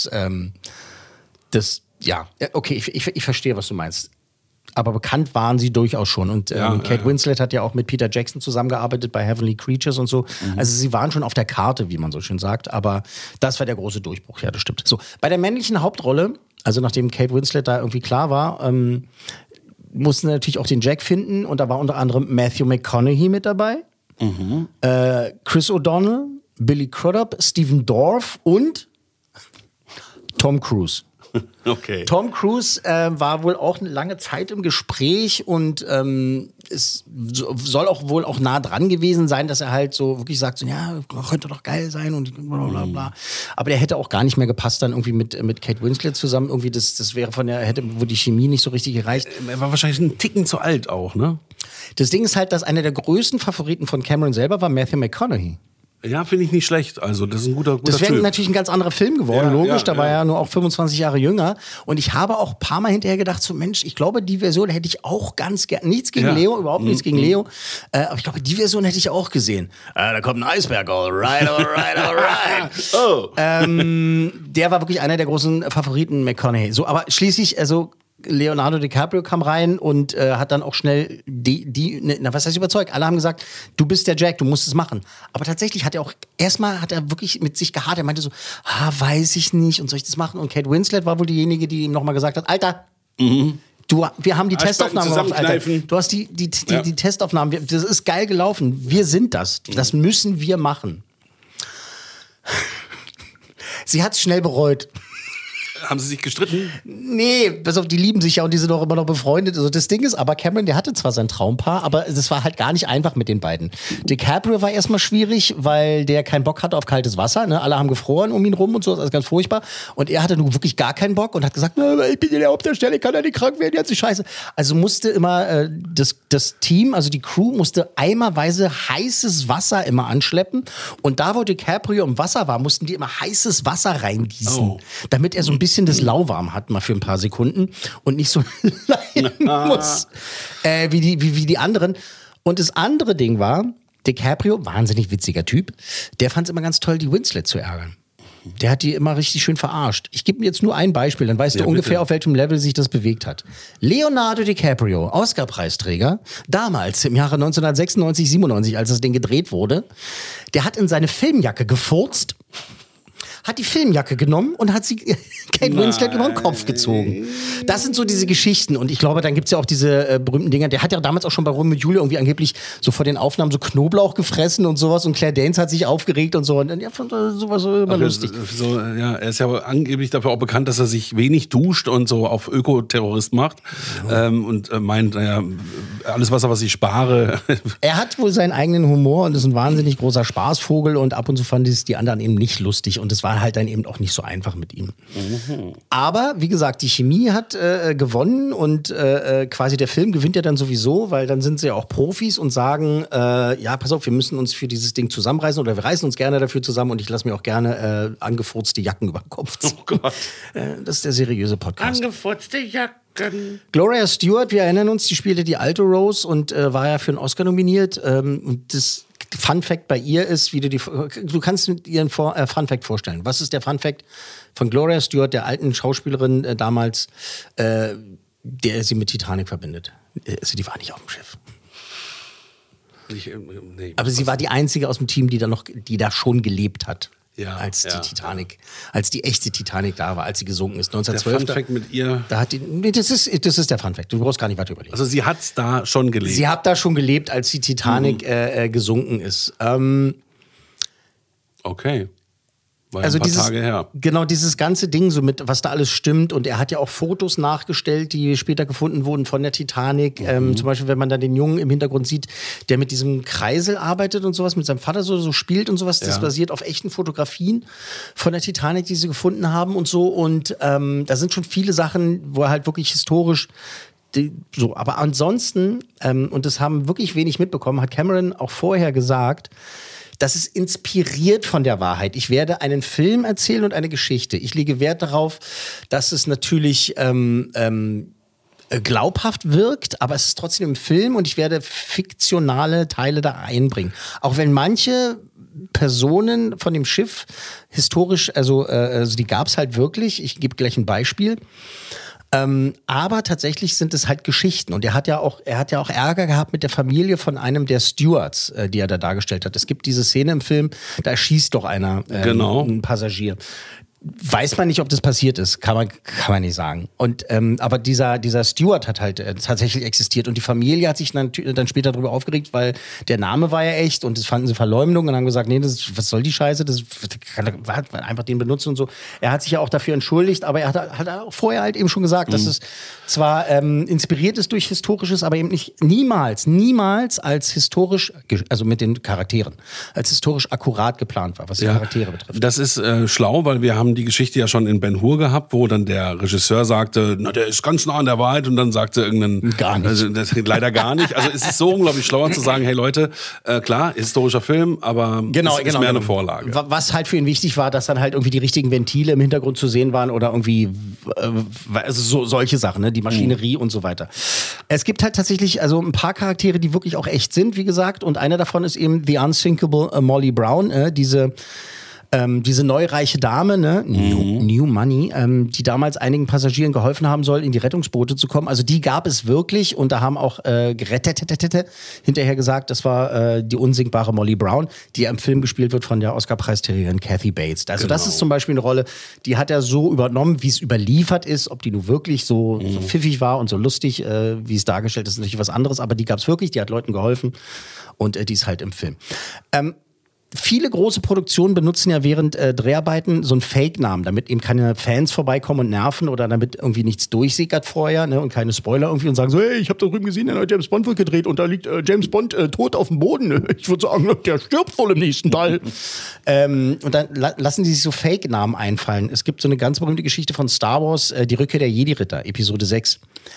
okay, ich verstehe, was du meinst. Aber bekannt waren sie durchaus schon. Und Kate Winslet hat ja auch mit Peter Jackson zusammengearbeitet bei Heavenly Creatures und so. Also sie waren schon auf der Karte, wie man so schön sagt. Aber das war der große Durchbruch, ja, das stimmt. So, bei der männlichen Hauptrolle, also nachdem Kate Winslet da irgendwie klar war, mussten sie natürlich auch den Jack finden. Und da war unter anderem Matthew McConaughey mit dabei. Chris O'Donnell, Billy Crudup, Stephen Dorff und Tom Cruise. Okay. Tom Cruise war wohl auch eine lange Zeit im Gespräch und es soll auch wohl auch nah dran gewesen sein, dass er halt so wirklich sagt, so, ja, könnte doch geil sein und bla bla bla. Aber der hätte auch gar nicht mehr gepasst dann irgendwie mit Kate Winslet zusammen. Irgendwie das wäre wo die Chemie nicht so richtig gereicht. Er war wahrscheinlich einen Ticken zu alt auch, ne? Das Ding ist halt, dass einer der größten Favoriten von Cameron selber war Matthew McConaughey. Ja, finde ich nicht schlecht. Also, das ist ein guter Das wäre Typ. natürlich ein ganz anderer Film geworden, Ja, logisch. ja, Da war er ja nur auch 25 Jahre jünger. Und ich habe auch ein paar Mal hinterher gedacht, so Mensch, ich glaube, die Version hätte ich auch ganz gerne. Nichts gegen Leo, überhaupt nichts gegen Leo. Aber ich glaube, die Version hätte ich auch gesehen. Da kommt ein Eisberg, alright. Oh. Der war wirklich einer der großen Favoriten, McConaughey. So, aber schließlich, also Leonardo DiCaprio kam rein und hat dann auch schnell was heißt überzeugt? Alle haben gesagt, du bist der Jack, du musst es machen. Aber tatsächlich hat er auch, erstmal hat er wirklich mit sich gehadert. Er meinte so, weiß ich nicht und soll ich das machen? Und Kate Winslet war wohl diejenige, die ihm nochmal gesagt hat, Alter, wir haben die Testaufnahmen gemacht, Alter. Du hast die Testaufnahmen, das ist geil gelaufen. Wir sind das. Das müssen wir machen. Sie hat es schnell bereut. Haben sie sich gestritten? Nee, pass auf, die lieben sich ja und die sind auch immer noch befreundet. Also das Ding ist, aber Cameron, der hatte zwar sein Traumpaar, aber es war halt gar nicht einfach mit den beiden. DiCaprio war erstmal schwierig, weil der keinen Bock hatte auf kaltes Wasser. Ne? Alle haben gefroren um ihn rum und so, das ist ganz furchtbar. Und er hatte nun wirklich gar keinen Bock und hat gesagt, ich bin in der Hauptdarsteller, ich kann ja nicht krank werden, jetzt ist scheiße. Also musste immer das Team, also die Crew, musste eimerweise heißes Wasser immer anschleppen. Und da, wo DiCaprio im Wasser war, mussten die immer heißes Wasser reingießen, damit er so ein bisschen das Lauwarm hat, mal für ein paar Sekunden und nicht so leiden muss wie die anderen. Und das andere Ding war, DiCaprio, wahnsinnig witziger Typ, der fand es immer ganz toll, die Winslet zu ärgern. Der hat die immer richtig schön verarscht. Ich gebe mir jetzt nur ein Beispiel, dann weißt du ungefähr, auf welchem Level sich das bewegt hat. Leonardo DiCaprio, Oscar-Preisträger, damals im Jahre 1996, 97, als das Ding gedreht wurde, der hat in seine Filmjacke gefurzt, hat die Filmjacke genommen und hat sie Kate Winslet über den Kopf gezogen. Das sind so diese Geschichten. Und ich glaube, dann gibt's ja auch diese berühmten Dinger. Der hat ja damals auch schon bei Romeo und Julia irgendwie angeblich so vor den Aufnahmen so Knoblauch gefressen und sowas. Und Claire Danes hat sich aufgeregt und so. Und ja, fand sowas immer lustig. Er ist ja angeblich dafür auch bekannt, dass er sich wenig duscht und so auf Ökoterrorist macht. Und meint, alles Wasser, was ich spare. Er hat wohl seinen eigenen Humor und ist ein wahnsinnig großer Spaßvogel. Und ab und zu fanden die anderen eben nicht lustig. Und es war halt dann eben auch nicht so einfach mit ihm. Aber, wie gesagt, die Chemie hat gewonnen und quasi der Film gewinnt ja dann sowieso, weil dann sind sie ja auch Profis und sagen, ja, pass auf, wir müssen uns für dieses Ding zusammenreißen oder wir reißen uns gerne dafür zusammen und ich lasse mir auch gerne angefurzte Jacken über den Kopf ziehen. Oh Gott. Das ist der seriöse Podcast. Angefurzte Jacken. Gloria Stewart, wir erinnern uns, die spielte die alte Rose und war ja für einen Oscar nominiert. Und das Fun Fact bei ihr ist, du kannst dir einen Fun Fact vorstellen. Was ist der Fun Fact von Gloria Stewart, der alten Schauspielerin damals, der sie mit Titanic verbindet? Also die war nicht auf dem Schiff. Nee, aber sie war die einzige aus dem Team, die da schon gelebt hat. Ja, als die Titanic, als die echte Titanic da war, als sie gesunken ist. 1912. Der Funfact mit ihr. Da hat das ist der Funfact. Du brauchst gar nicht weiter überlegen. Also sie hat da schon gelebt. Sie hat da schon gelebt, als die Titanic gesunken ist. Okay. War also ein paar Tage her. Genau, dieses ganze Ding, so mit, was da alles stimmt. Und er hat ja auch Fotos nachgestellt, die später gefunden wurden von der Titanic. Zum Beispiel, wenn man dann den Jungen im Hintergrund sieht, der mit diesem Kreisel arbeitet und sowas, mit seinem Vater so spielt und sowas. Das basiert auf echten Fotografien von der Titanic, die sie gefunden haben und so. Und da sind schon viele Sachen, wo er halt wirklich historisch so, aber ansonsten, und das haben wirklich wenig mitbekommen, hat Cameron auch vorher gesagt, das ist inspiriert von der Wahrheit. Ich werde einen Film erzählen und eine Geschichte. Ich lege Wert darauf, dass es natürlich glaubhaft wirkt, aber es ist trotzdem ein Film und ich werde fiktionale Teile da einbringen. Auch wenn manche Personen von dem Schiff historisch, also die gab es halt wirklich. Ich gebe gleich ein Beispiel. Aber tatsächlich sind es halt Geschichten. Und er hat ja auch Ärger gehabt mit der Familie von einem der Stewards, die er da dargestellt hat. Es gibt diese Szene im Film, da erschießt doch einer einen Passagier. Weiß man nicht, ob das passiert ist, kann man nicht sagen. Und aber dieser Steward hat halt tatsächlich existiert und die Familie hat sich dann später darüber aufgeregt, weil der Name war ja echt und das fanden sie Verleumdung und haben gesagt, nee, was soll die Scheiße? Das kann einfach den benutzen und so. Er hat sich ja auch dafür entschuldigt, aber er hat auch vorher halt eben schon gesagt, dass es zwar inspiriert ist durch Historisches, aber eben niemals als historisch, also mit den Charakteren, als historisch akkurat geplant war, was die Charaktere betrifft. Das ist schlau, weil wir haben hatten die Geschichte ja schon in Ben-Hur gehabt, wo dann der Regisseur sagte, na, der ist ganz nah an der Wahrheit, und dann sagte irgendein... Gar nicht. Also, leider gar nicht. Also es ist so unglaublich schlauer zu sagen, hey Leute, klar, historischer Film, aber es ist mehr eine Vorlage. Was halt für ihn wichtig war, dass dann halt irgendwie die richtigen Ventile im Hintergrund zu sehen waren oder irgendwie also solche Sachen, ne? Die Maschinerie und so weiter. Es gibt halt tatsächlich also ein paar Charaktere, die wirklich auch echt sind, wie gesagt, und einer davon ist eben The Unsinkable Molly Brown, diese neureiche Dame, ne? New Money, die damals einigen Passagieren geholfen haben soll, in die Rettungsboote zu kommen. Also die gab es wirklich, und da haben auch hinterher gesagt, das war die unsinkbare Molly Brown, die im Film gespielt wird von der Oscar-Preisträgerin Kathy Bates. Also das ist zum Beispiel eine Rolle, die hat er so übernommen, wie es überliefert ist. Ob die nun wirklich so pfiffig war und so lustig, wie es dargestellt ist, ist natürlich was anderes, aber die gab es wirklich, die hat Leuten geholfen, und die ist halt im Film. Viele große Produktionen benutzen ja während Dreharbeiten so einen Fake-Namen, damit eben keine Fans vorbeikommen und nerven oder damit irgendwie nichts durchsickert vorher, ne, und keine Spoiler irgendwie und sagen so, hey, ich habe da drüben gesehen, der neue James Bond wird gedreht und da liegt James Bond tot auf dem Boden. Ich würde sagen, der stirbt wohl im nächsten Teil. Und dann lassen die sich so Fake-Namen einfallen. Es gibt so eine ganz berühmte Geschichte von Star Wars, die Rückkehr der Jedi-Ritter, Episode 6.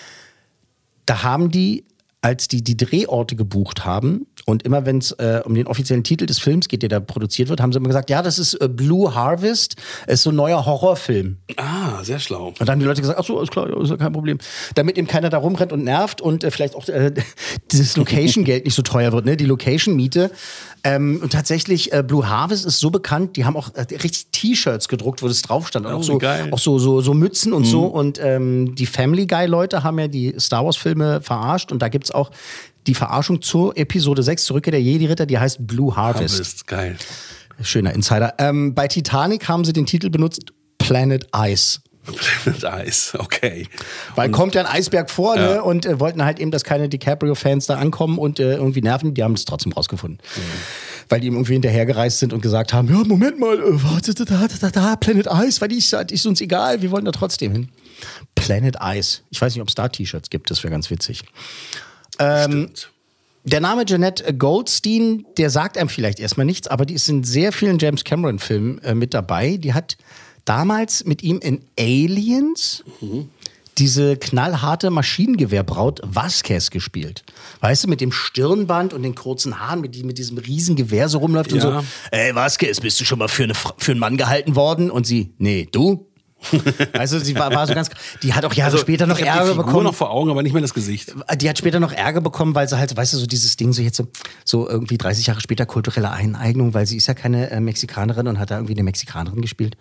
Da haben die, als die Drehorte gebucht haben, und immer wenn es um den offiziellen Titel des Films geht, der da produziert wird, haben sie immer gesagt, ja, das ist Blue Harvest, ist so ein neuer Horrorfilm. Ah, sehr schlau. Und dann haben die Leute gesagt, ach so, ist klar, ist ja kein Problem. Damit eben keiner da rumrennt und nervt und vielleicht auch dieses Location-Geld nicht so teuer wird, ne? Die Location-Miete. Und tatsächlich, Blue Harvest ist so bekannt, die haben auch richtig T-Shirts gedruckt, wo das drauf stand. Und auch so Mützen und so. Und die Family Guy-Leute haben ja die Star Wars-Filme verarscht. Und da gibt's auch die Verarschung zur Episode 6, zur Rückkehr der Jedi-Ritter, die heißt Blue Harvest. Geil. Schöner Insider. Bei Titanic haben sie den Titel benutzt, Planet Ice. Planet Ice, okay. Weil kommt ja ein Eisberg vor, ne? Und wollten halt eben, dass keine DiCaprio-Fans da ankommen und irgendwie nerven. Die haben es trotzdem rausgefunden. Weil die ihm irgendwie hinterhergereist sind und gesagt haben, ja, Moment mal, da, Planet Ice, weil die ist uns egal, wir wollen da trotzdem hin. Planet Ice. Ich weiß nicht, ob es da T-Shirts gibt, das wäre ganz witzig. Stimmt. Der Name Jeanette Goldstein, der sagt einem vielleicht erstmal nichts, aber die ist in sehr vielen James Cameron-Filmen mit dabei. Die hat damals mit ihm in Aliens diese knallharte Maschinengewehrbraut Vasquez gespielt. Weißt du, mit dem Stirnband und den kurzen Haaren, mit diesem riesen Gewehr so rumläuft und so. Ey, Vasquez, bist du schon mal für einen Mann gehalten worden? Und sie, nee, du? Also sie war so ganz, die hat auch Jahre später noch Ärger bekommen. Nur noch vor Augen, aber nicht mehr das Gesicht. Die hat später noch Ärger bekommen, weil sie halt, weißt du, so dieses Ding so jetzt so irgendwie 30 Jahre später kulturelle Eineignung, weil sie ist ja keine Mexikanerin und hat da irgendwie eine Mexikanerin gespielt.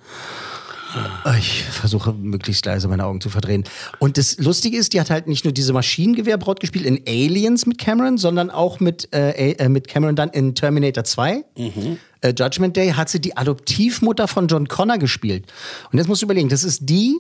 Ich versuche möglichst leise meine Augen zu verdrehen. Und das Lustige ist, die hat halt nicht nur diese Maschinengewehrbraut gespielt in Aliens mit Cameron, sondern auch mit Cameron dann in Terminator 2. Judgment Day hat sie die Adoptivmutter von John Connor gespielt. Und jetzt musst du überlegen, das ist die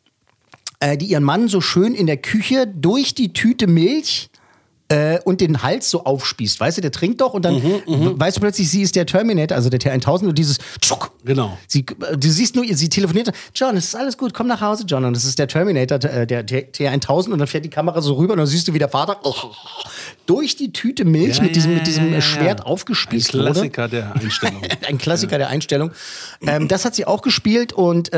ihren Mann so schön in der Küche durch die Tüte Milch und den Hals so aufspießt. Weißt du, der trinkt doch und dann weißt du plötzlich, sie ist der Terminator, also der T-1000 und dieses Tschuck. Genau. Du siehst nur, sie telefoniert, John, es ist alles gut, komm nach Hause, John. Und das ist der Terminator, der T-1000 und dann fährt die Kamera so rüber und dann siehst du, wie der Vater durch die Tüte Milch mit diesem Schwert aufgespießt wurde. Ein Klassiker der Einstellung. Ein Klassiker der Einstellung. Das hat sie auch gespielt und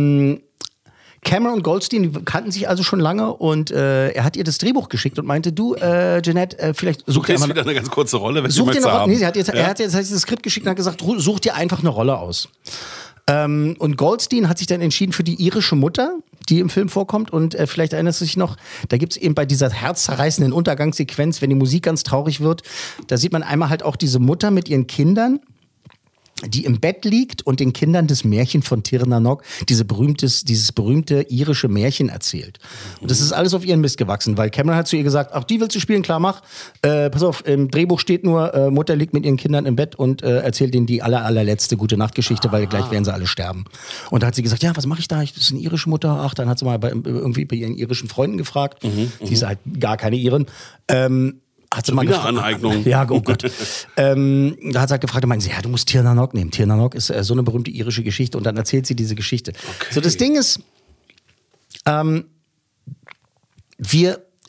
Cameron und Goldstein, die kannten sich also schon lange und er hat ihr das Drehbuch geschickt und meinte, du, Jeanette, vielleicht such dir wieder eine ganz kurze Rolle, wenn du möchtest haben. Nee, er hat jetzt das Skript geschickt und hat gesagt, such dir einfach eine Rolle aus. Und Goldstein hat sich dann entschieden für die irische Mutter, die im Film vorkommt. Und vielleicht erinnerst du dich noch, da gibt es eben bei dieser herzzerreißenden Untergangssequenz, wenn die Musik ganz traurig wird, da sieht man einmal halt auch diese Mutter mit ihren Kindern, die im Bett liegt und den Kindern das Märchen von Tir na Nog, dieses berühmte irische Märchen erzählt. Und das ist alles auf ihren Mist gewachsen, weil Cameron hat zu ihr gesagt, ach, die willst du spielen, klar, mach. Pass auf, im Drehbuch steht nur, Mutter liegt mit ihren Kindern im Bett und erzählt denen die allerletzte Gute-Nacht-Geschichte, weil gleich werden sie alle sterben. Und da hat sie gesagt, ja, was mache ich da? Das ist eine irische Mutter. Ach, dann hat sie mal irgendwie bei ihren irischen Freunden gefragt. Die ist halt gar keine Iren. Hat sie mal Aneignung. Ja, oh Gott. Da hat sie halt gefragt, meinte sie, ja, du musst Tir na Nog nehmen. Tir na Nog ist so eine berühmte irische Geschichte und dann erzählt sie diese Geschichte. Okay. So, das Ding ist,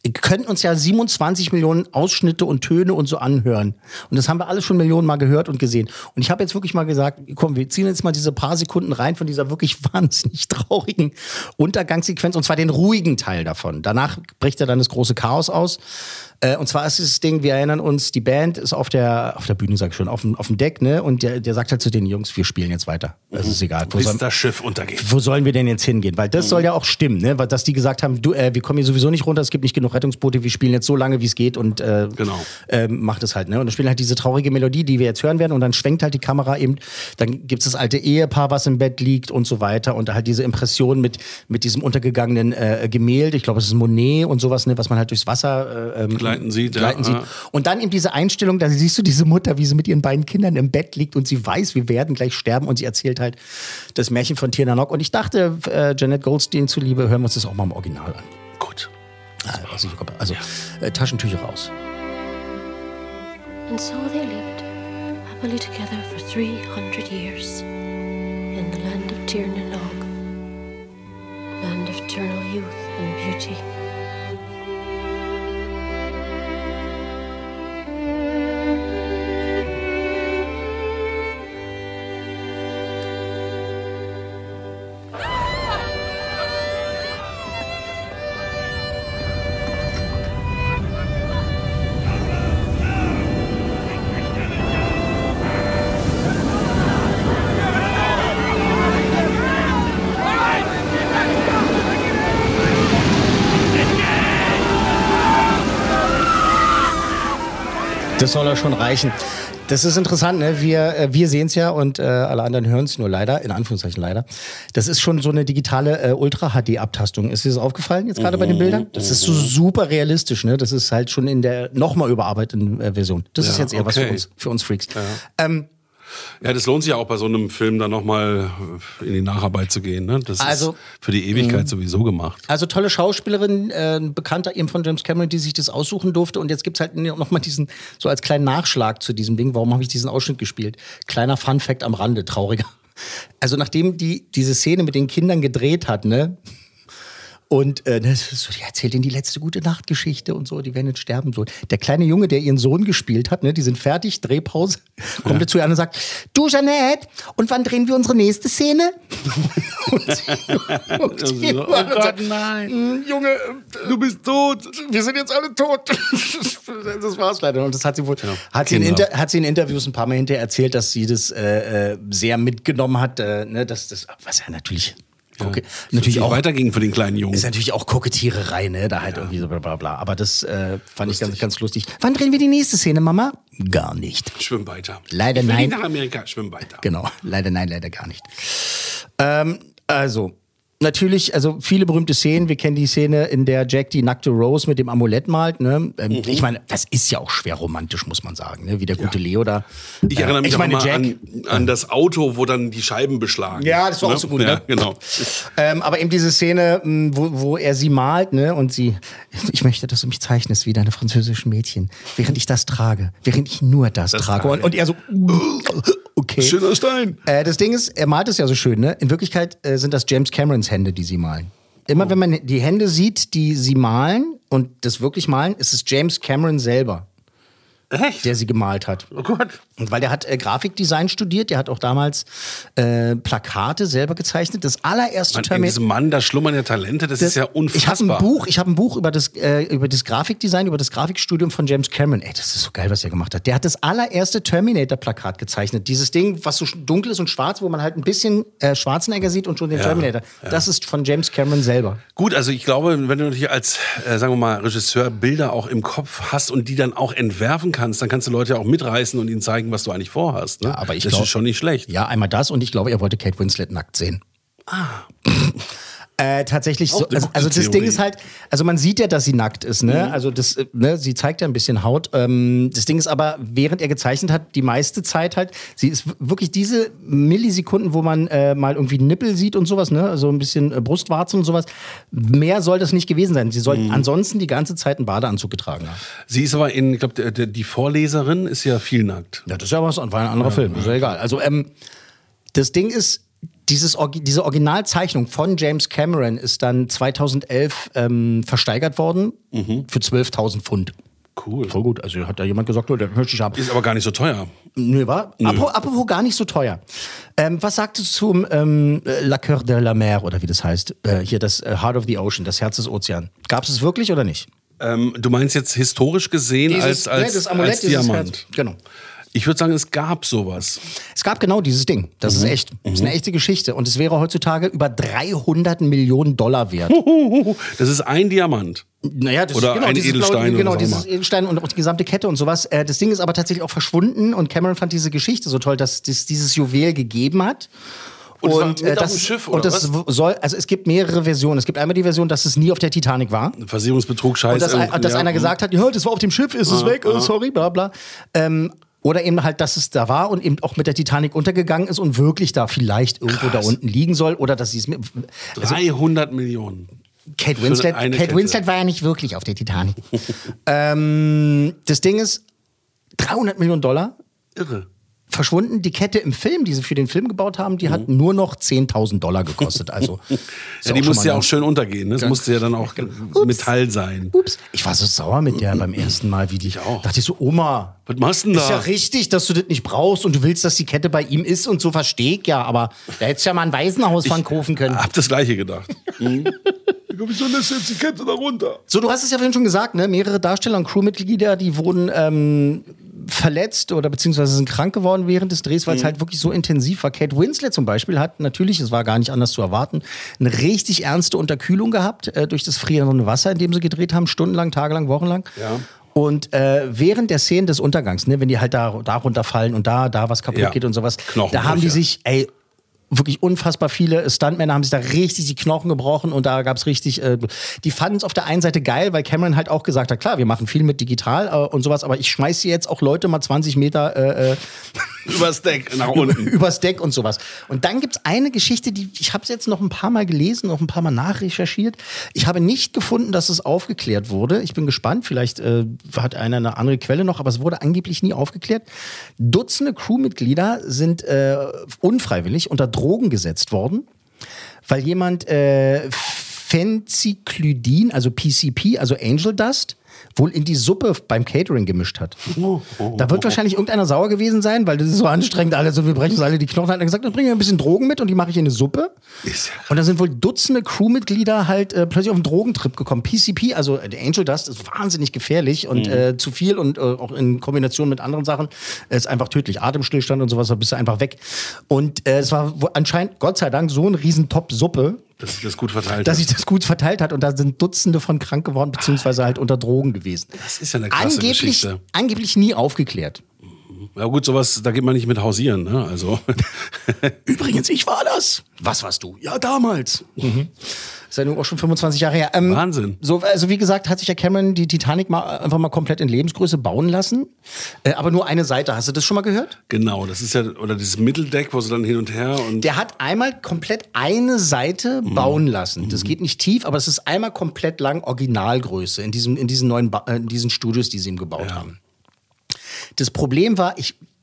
können uns ja 27 Millionen Ausschnitte und Töne und so anhören. Und das haben wir alles schon Millionen Mal gehört und gesehen. Und ich habe jetzt wirklich mal gesagt, komm, wir ziehen jetzt mal diese paar Sekunden rein von dieser wirklich wahnsinnig traurigen Untergangssequenz, und zwar den ruhigen Teil davon. Danach bricht ja dann das große Chaos aus. Und zwar ist das Ding, wir erinnern uns, die Band ist auf der Bühne, sag ich schon, auf dem Deck, ne? Und der sagt halt zu den Jungs, wir spielen jetzt weiter. Das ist egal. Bis das Schiff untergeht. Wo sollen wir denn jetzt hingehen? Weil das soll ja auch stimmen, ne? Weil, dass die gesagt haben, wir kommen hier sowieso nicht runter, es gibt nicht genug Rettungsboote, wir spielen jetzt so lange, wie es geht und macht es halt, ne? Und dann spielen halt diese traurige Melodie, die wir jetzt hören werden, und dann schwenkt halt die Kamera eben, dann gibt's das alte Ehepaar, was im Bett liegt und so weiter, und halt diese Impression mit diesem untergegangenen Gemälde, ich glaube, es ist Monet und sowas, ne? Was man halt durchs Wasser gleiten sieht. Und dann eben diese Einstellung, da siehst du diese Mutter, wie sie mit ihren beiden Kindern im Bett liegt und sie weiß, wir werden gleich sterben, und sie erzählt halt das Märchen von Tir na Nog. Und ich dachte, Jeanette Goldstein zuliebe, hören wir uns das auch mal im Original an. Gut. Also Taschentücher raus. And so they lived happily together for 300 years in the land of Tir na Nog, land of eternal youth and beauty. Das soll ja schon reichen. Das ist interessant, ne? Wir sehen es ja und alle anderen hören es nur leider, in Anführungszeichen leider. Das ist schon so eine digitale Ultra-HD-Abtastung. Ist dir das aufgefallen jetzt gerade bei den Bildern? Das ist so super realistisch, ne? Das ist halt schon in der nochmal überarbeiteten Version. Das ist jetzt eher was für uns Freaks. Ja. Ja, das lohnt sich ja auch bei so einem Film dann nochmal in die Nacharbeit zu gehen. Ne? Das ist für die Ewigkeit sowieso gemacht. Also tolle Schauspielerin, Bekannter eben von James Cameron, die sich das aussuchen durfte. Und jetzt gibt's halt nochmal diesen, so als kleinen Nachschlag zu diesem Ding. Warum habe ich diesen Ausschnitt gespielt? Kleiner Funfact am Rande, trauriger. Also nachdem die diese Szene mit den Kindern gedreht hat, ne? Und die erzählt ihnen die letzte Gute-Nacht-Geschichte und so, die werden jetzt sterben. So. Der kleine Junge, der ihren Sohn gespielt hat, ne, die sind fertig, Drehpause, kommt er zu ihr an und sagt, du Jeanette, und wann drehen wir unsere nächste Szene? Oh Gott, nein. Junge, du bist tot. Wir sind jetzt alle tot. Das war's leider. Und das hat sie wohl, hat sie in Interviews ein paar Mal hinterher erzählt, dass sie das sehr mitgenommen hat, ne, das, was ja natürlich... Okay. Natürlich auch weiterging für den kleinen Jungen. Ist natürlich auch Kokettiererei, ne? Da halt irgendwie so bla bla bla. Aber das fand ich ganz, ganz lustig. Wann drehen wir die nächste Szene, Mama? Gar nicht. Schwimm weiter. Leider nein. Ich will nach Amerika, schwimm weiter. Genau. Leider nein, leider gar nicht. Natürlich, also viele berühmte Szenen. Wir kennen die Szene, in der Jack die nackte Rose mit dem Amulett malt. Ne? Ich meine, das ist ja auch schwer romantisch, muss man sagen. Ne? Wie der gute Leo da. Ich erinnere mich an das Auto, wo dann die Scheiben beschlagen. Ja, das war auch so gut. Ja, ne? Genau. Aber eben diese Szene, wo er sie malt, ne? Und ich möchte, dass du mich zeichnest wie deine französischen Mädchen, während ich das trage, während ich nur das trage. Und er so, okay. Schöner Stein. Das Ding ist, er malt es ja so schön, ne? In Wirklichkeit sind das James Camerons Hände, die sie malen. Immer wenn man die Hände sieht, die sie malen und das wirklich malen, ist es James Cameron selber. Echt? Der sie gemalt hat. Oh Gott. Und weil der hat Grafikdesign studiert, der hat auch damals Plakate selber gezeichnet. Das allererste Terminator. Diesem Mann, da schlummern ja Talente, das ist ja unfassbar. Ich habe ein Buch über das Grafikdesign, über das Grafikstudium von James Cameron. Ey, das ist so geil, was er gemacht hat. Der hat das allererste Terminator-Plakat gezeichnet. Dieses Ding, was so dunkel ist und schwarz, wo man halt ein bisschen Schwarzenegger sieht und schon den Terminator. Ja. Das ist von James Cameron selber. Gut, also ich glaube, wenn du natürlich als, sagen wir mal, Regisseur Bilder auch im Kopf hast und die dann auch entwerfen kannst, dann kannst du Leute auch mitreißen und ihnen zeigen, was du eigentlich vorhast. Ne? Ja, aber das ist schon nicht schlecht. Ja, einmal das, und ich glaube, er wollte Kate Winslet nackt sehen. Tatsächlich so, also das Ding ist halt, also man sieht ja, dass sie nackt ist, ne? Also das, ne, sie zeigt ja ein bisschen Haut. Das Ding ist aber, während er gezeichnet hat, die meiste Zeit halt, sie ist wirklich diese Millisekunden, wo man mal irgendwie Nippel sieht und sowas, ne? Also ein bisschen Brustwarzen und sowas. Mehr soll das nicht gewesen sein. Sie soll ansonsten die ganze Zeit einen Badeanzug getragen haben. Sie ist aber ich glaube, die Vorleserin ist ja viel nackt. Ja, das ist ja was, war ein anderer Film, ist ja egal. Also das Ding ist, diese Originalzeichnung von James Cameron ist dann 2011 versteigert worden für 12.000 Pfund. Cool. Voll gut. Also hat da jemand gesagt, oh, das möchte ich haben. Ist aber gar nicht so teuer. Nö, war? Nö. Apropos gar nicht so teuer. Was sagst du zum La Coeur de la Mer oder wie das heißt? Hier das Heart of the Ocean, das Herz des Ozeans. Gab es es wirklich oder nicht? Du meinst jetzt historisch gesehen als das Amulett, als Diamant? Herz. Genau. Ich würde sagen, es gab sowas. Es gab genau dieses Ding. Das ist echt. Das ist eine echte Geschichte. Und es wäre heutzutage über 300 Millionen Dollar wert. Das ist ein Diamant. Naja, das oder ist ein Edelstein. Genau, dieses Edelstein und die gesamte Kette und sowas. Das Ding ist aber tatsächlich auch verschwunden. Und Cameron fand diese Geschichte so toll, dass es dieses Juwel gegeben hat. Und das das auf dem Schiff, oder und das was? soll, also es gibt mehrere Versionen. Es gibt einmal die Version, dass es nie auf der Titanic war. Versicherungsbetrug, Scheiße. Und dass einer gesagt hat, ja, das war auf dem Schiff, ist es weg, sorry, bla bla. Oder eben halt, dass es da war und eben auch mit der Titanic untergegangen ist und wirklich da vielleicht irgendwo da unten liegen soll. Oder dass sie es... 300 Millionen. Kate Winslet war ja nicht wirklich auf der Titanic. Das Ding ist, 300 Millionen Dollar. Irre. Verschwunden. Die Kette im Film, die sie für den Film gebaut haben, die hat nur noch 10.000 Dollar gekostet. Also, ja, die musste ja auch schön untergehen. Ne? Das musste ja dann auch Metall sein. Ups. Ich war so sauer mit der beim ersten Mal, wie die. Ich auch. Dachte ich so, Oma, was machst du denn da? Ist ja richtig, dass du das nicht brauchst und du willst, dass die Kette bei ihm ist und so, verstehe ich ja. Aber da hättest du ja mal ein Waisenhaus von kaufen können. Hab das Gleiche gedacht. Wieso lässt jetzt die Kette da runter? So, du hast es ja vorhin schon gesagt, ne? Mehrere Darsteller und Crewmitglieder, die wurden verletzt oder beziehungsweise sind krank geworden während des Drehs, weil es halt wirklich so intensiv war. Kate Winslet zum Beispiel hat natürlich, es war gar nicht anders zu erwarten, eine richtig ernste Unterkühlung gehabt durch das frierende Wasser, in dem sie gedreht haben, stundenlang, tagelang, wochenlang. Ja. Und während der Szenen des Untergangs, ne, wenn die halt da runterfallen und da was kaputt geht und sowas, da haben die sich, wirklich unfassbar viele Stuntmänner haben sich da richtig die Knochen gebrochen und da gab's richtig, die fanden es auf der einen Seite geil, weil Cameron halt auch gesagt hat, klar, wir machen viel mit digital und sowas, aber ich schmeiße jetzt auch Leute mal 20 Meter übers Deck nach unten. Übers Deck und sowas. Und dann gibt's eine Geschichte, ich habe es jetzt noch ein paar Mal gelesen, noch ein paar Mal nachrecherchiert. Ich habe nicht gefunden, dass es aufgeklärt wurde. Ich bin gespannt, vielleicht hat einer eine andere Quelle noch, aber es wurde angeblich nie aufgeklärt. Dutzende Crewmitglieder sind unfreiwillig unter Drogen gesetzt worden, weil jemand Phencyclidin, also PCP, also Angel Dust, wohl in die Suppe beim Catering gemischt hat. Da wird wahrscheinlich irgendeiner sauer gewesen sein, weil das ist so anstrengend, wir brechen uns alle die Knochen. Hat er gesagt, dann bring mir ein bisschen Drogen mit und die mache ich in eine Suppe. Und da sind wohl Dutzende Crewmitglieder halt plötzlich auf einen Drogentrip gekommen. PCP, also der Angel Dust, ist wahnsinnig gefährlich und zu viel und auch in Kombination mit anderen Sachen ist einfach tödlich. Atemstillstand und sowas, da bist du einfach weg. Und es war anscheinend, Gott sei Dank, so ein riesen Top-Suppe, dass sich das gut verteilt hat. Und da sind Dutzende von krank geworden, beziehungsweise halt unter Drogen gewesen. Das ist ja eine krasse Geschichte. Angeblich nie aufgeklärt. Ja gut, sowas, da geht man nicht mit hausieren, ne? Also. Übrigens, ich war das. Was warst du? Ja, damals. Ist ja nun auch schon 25 Jahre her. Wahnsinn. So, also wie gesagt, hat sich ja Cameron die Titanic einfach mal komplett in Lebensgröße bauen lassen. Aber nur eine Seite. Hast du das schon mal gehört? Genau, das ist ja, oder dieses Mitteldeck, wo sie dann hin und her und... Der hat einmal komplett eine Seite bauen lassen. Das geht nicht tief, aber es ist einmal komplett lang Originalgröße in diesen Studios, die sie ihm gebaut haben. Das Problem war,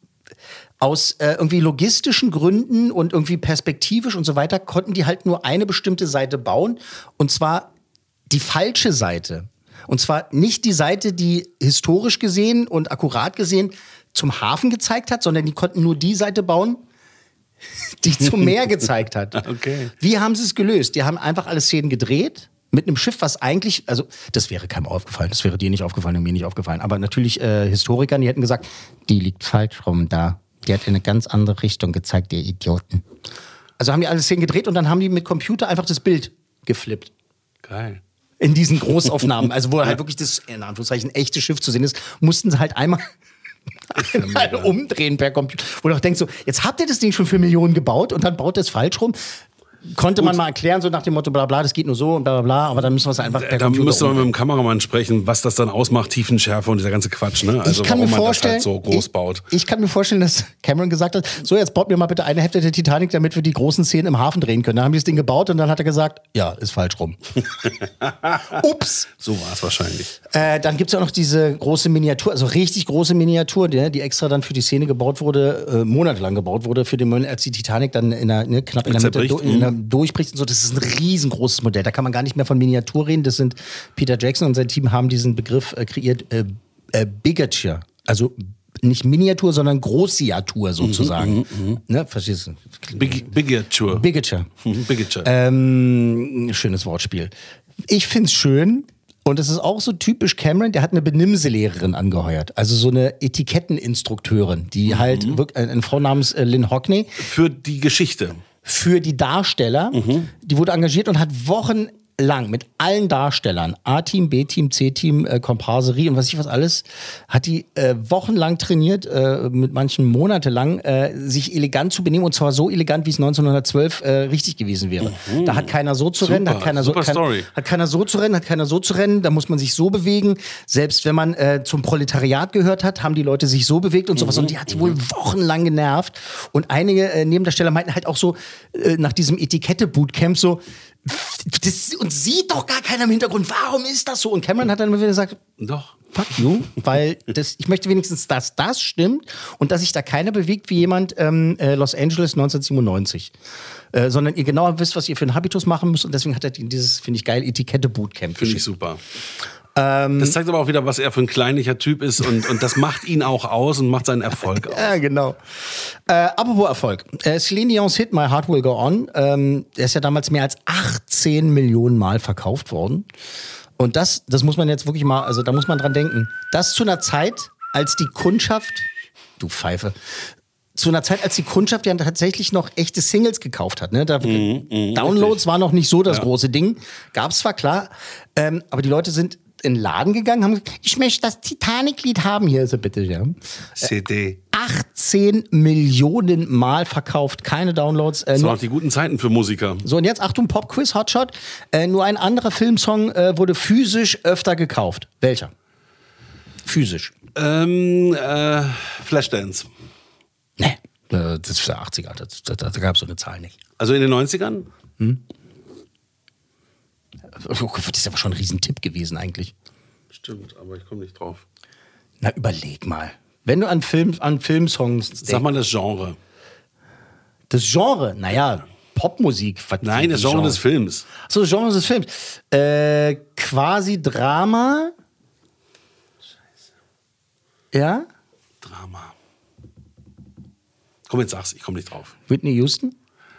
aus irgendwie logistischen Gründen und irgendwie perspektivisch und so weiter konnten die halt nur eine bestimmte Seite bauen. Und zwar die falsche Seite. Und zwar nicht die Seite, die historisch gesehen und akkurat gesehen zum Hafen gezeigt hat, sondern die konnten nur die Seite bauen, die zum Meer gezeigt hat. Okay. Wie haben sie es gelöst? Die haben einfach alle Szenen gedreht. Mit einem Schiff, was eigentlich, also das wäre keinem aufgefallen, das wäre dir nicht aufgefallen und mir nicht aufgefallen. Aber natürlich Historikern, die hätten gesagt, die liegt falsch rum da. Die hat in eine ganz andere Richtung gezeigt, ihr Idioten. Also haben die alle Szenen gedreht und dann haben die mit Computer einfach das Bild geflippt. Geil. In diesen Großaufnahmen, also wo halt wirklich das, in Anführungszeichen, echte Schiff zu sehen ist, mussten sie halt einmal umdrehen per Computer. Wo du auch denkst so, jetzt habt ihr das Ding schon für Millionen gebaut und dann baut ihr es falsch rum. konnte man mal erklären, so nach dem Motto, bla bla, das geht nur so und bla bla bla, aber dann müssen wir es einfach per Da Computer müsste man mit dem Kameramann sprechen, was das dann ausmacht, Tiefenschärfe und dieser ganze Quatsch, ne? Also warum man das halt so groß baut. Ich kann mir vorstellen, dass Cameron gesagt hat, so jetzt baut mir mal bitte eine Hälfte der Titanic, damit wir die großen Szenen im Hafen drehen können. Dann haben die das Ding gebaut und dann hat er gesagt, ja, ist falsch rum. Ups. So war es wahrscheinlich. Dann gibt es ja noch diese große Miniatur, also richtig große Miniatur, die extra dann für die Szene gebaut wurde, monatelang gebaut wurde, für den Moment, als die Titanic dann knapp in der Mitte durchbricht und so. Das ist ein riesengroßes Modell. Da kann man gar nicht mehr von Miniatur reden. Das sind Peter Jackson und sein Team haben diesen Begriff kreiert, Bigature. Also nicht Miniatur, sondern Großiatur sozusagen. Ne, verstehst du? Bigature. Bigature. Bigature. Schönes Wortspiel. Ich find's schön. Und es ist auch so typisch Cameron, der hat eine Benimmselehrerin angeheuert. Also so eine Etiketteninstrukteurin, die halt wirklich, eine Frau namens Lynn Hockney. Für die Geschichte. Für die Darsteller. Die wurde engagiert und hat wochenlang mit allen Darstellern, A-Team, B-Team, C-Team, Komparserie und was ich was alles, hat die wochenlang trainiert, mit manchen monatelang, sich elegant zu benehmen und zwar so elegant, wie es 1912 richtig gewesen wäre. Da hat keiner so zu rennen, hat keiner so zu rennen, da muss man sich so bewegen. Selbst wenn man zum Proletariat gehört hat, haben die Leute sich so bewegt und sowas und die hat die wohl wochenlang genervt und einige Nebendarsteller meinten halt auch so nach diesem Etikette-Bootcamp so, das, und sieht doch gar keiner im Hintergrund. Warum ist das so? Und Cameron hat dann immer wieder gesagt, doch, fuck you, weil ich möchte wenigstens, dass das stimmt und dass sich da keiner bewegt wie jemand Los Angeles 1997. Sondern ihr genauer wisst, was ihr für einen Habitus machen müsst und deswegen hat er dieses, finde ich geil, Etikette-Bootcamp. Finde ich super. Das zeigt aber auch wieder, was er für ein kleinlicher Typ ist und das macht ihn auch aus und macht seinen Erfolg aus. Ja, genau. Apropos Erfolg. Celine Dion's Hit My Heart Will Go On, der ist ja damals mehr als 18 Millionen Mal verkauft worden. Und das muss man jetzt wirklich mal, also da muss man dran denken. Das zu einer Zeit, als die Kundschaft, du Pfeife, zu einer Zeit, als die Kundschaft ja tatsächlich noch echte Singles gekauft hat. Ne? Downloads war noch nicht so das große Ding. Gab's zwar, klar, aber die Leute sind in den Laden gegangen, haben gesagt, ich möchte das Titanic-Lied haben. Hier ist er bitte, ja. CD. 18 Millionen Mal verkauft, keine Downloads. Das waren auch die guten Zeiten für Musiker. So, und jetzt Achtung, Pop-Quiz, Hotshot. Nur ein anderer Filmsong wurde physisch öfter gekauft. Welcher? Physisch. Flashdance. Nee, das ist der 80er, da gab es so eine Zahl nicht. Also in den 90ern? Oh Gott, das ist aber schon ein Riesentipp gewesen eigentlich. Stimmt, aber ich komme nicht drauf. Na, überleg mal. Wenn du an Filmsongs denkst. Sag mal das Genre. Das Genre? Naja, Popmusik. Nein, das Genre des Films. So, das Genre des Films. Quasi Drama. Scheiße. Ja? Drama. Komm, jetzt sag's, ich komme nicht drauf. Whitney Houston?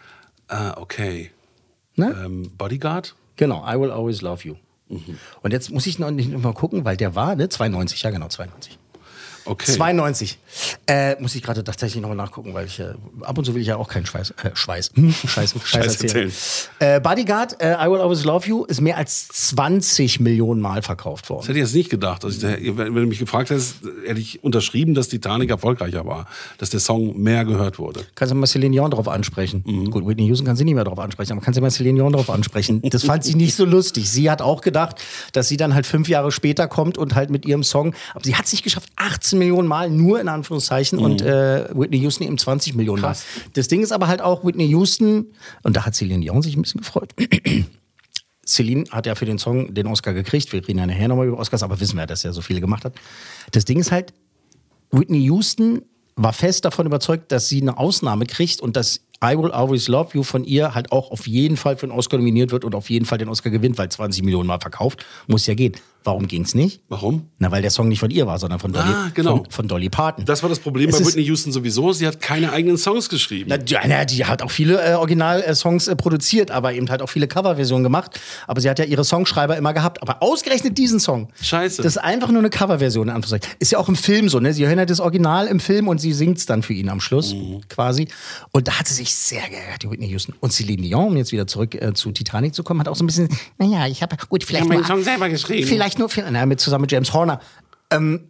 Okay. Bodyguard? Genau, I Will Always Love You. Und jetzt muss ich noch mal gucken, weil der war, 92, ja genau, 92. Okay. 92. Muss ich gerade tatsächlich noch mal nachgucken, weil ich ab und zu will ich ja auch keinen Scheiß erzählen. Bodyguard, I Will Always Love You ist mehr als 20 Millionen Mal verkauft worden. Das hätte ich jetzt nicht gedacht. Also wenn du mich gefragt hättest, hätte ich unterschrieben, dass Titanic erfolgreicher war. Dass der Song mehr gehört wurde. Kannst du mal Celine Dion drauf ansprechen? Gut, Whitney Houston kann sie nicht mehr drauf ansprechen, aber kannst du mal Celine Dion drauf ansprechen? Das fand sie nicht so lustig. Sie hat auch gedacht, dass sie dann halt 5 Jahre später kommt und halt mit ihrem Song, aber sie hat es nicht geschafft, 18 Millionen Mal, nur in Anführungszeichen, und Whitney Houston eben 20 Millionen Mal. Das Ding ist aber halt auch, Whitney Houston, und da hat Celine Dion sich ein bisschen gefreut. Celine hat ja für den Song den Oscar gekriegt. Wir reden ja nachher nochmal über Oscars, aber wissen wir, dass er so viele gemacht hat. Das Ding ist halt, Whitney Houston war fest davon überzeugt, dass sie eine Ausnahme kriegt und dass I Will Always Love You von ihr halt auch auf jeden Fall für den Oscar nominiert wird und auf jeden Fall den Oscar gewinnt, weil 20 Millionen Mal verkauft. Muss ja gehen. Warum ging's nicht? Warum? Na, weil der Song nicht von ihr war, sondern von Dolly, genau. von Dolly Parton. Das war das Problem bei Whitney Houston sowieso. Sie hat keine eigenen Songs geschrieben. Na, die hat auch viele Original-Songs produziert, aber eben halt auch viele Coverversionen gemacht. Aber sie hat ja ihre Songschreiber immer gehabt. Aber ausgerechnet diesen Song. Scheiße. Das ist einfach nur eine Coverversion, in Anführungszeichen. Ist ja auch im Film so, ne? Sie hören ja das Original im Film und sie singt's dann für ihn am Schluss, quasi. Und da hat sie sich sehr geärgert, die Whitney Houston. Und Celine Dion, um jetzt wieder zurück zu Titanic zu kommen, hat auch so ein bisschen, naja, ich habe, gut, vielleicht meinen Song selber geschrieben. Vielleicht nur, mit zusammen mit James Horner.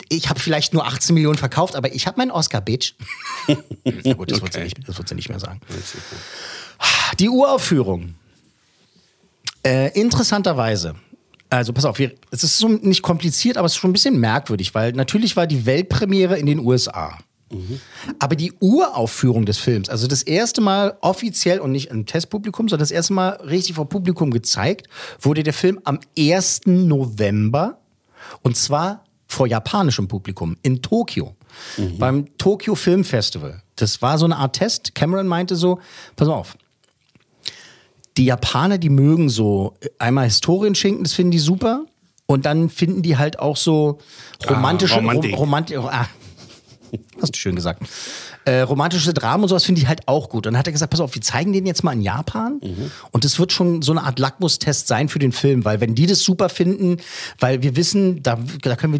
ich habe vielleicht nur 18 Millionen verkauft, aber ich habe meinen Oscar, Bitch. Na gut, das wird sie nicht mehr sagen. Die Uraufführung. Interessanterweise. Also pass auf, es ist so nicht kompliziert, aber es ist schon ein bisschen merkwürdig, weil natürlich war die Weltpremiere in den USA. Aber die Uraufführung des Films, also das erste Mal offiziell und nicht im Testpublikum, sondern das erste Mal richtig vor Publikum gezeigt, wurde der Film am 1. November und zwar vor japanischem Publikum in Tokio, beim Tokyo Film Festival. Das war so eine Art Test. Cameron meinte so, pass auf, die Japaner, die mögen so einmal Historienschinken, das finden die super und dann finden die halt auch so romantische hast du schön gesagt. Romantische Dramen und sowas finde ich halt auch gut. Und dann hat er gesagt, pass auf, wir zeigen den jetzt mal in Japan. Und das wird schon so eine Art Lackmustest sein für den Film, weil wenn die das super finden, weil wir wissen, da können wir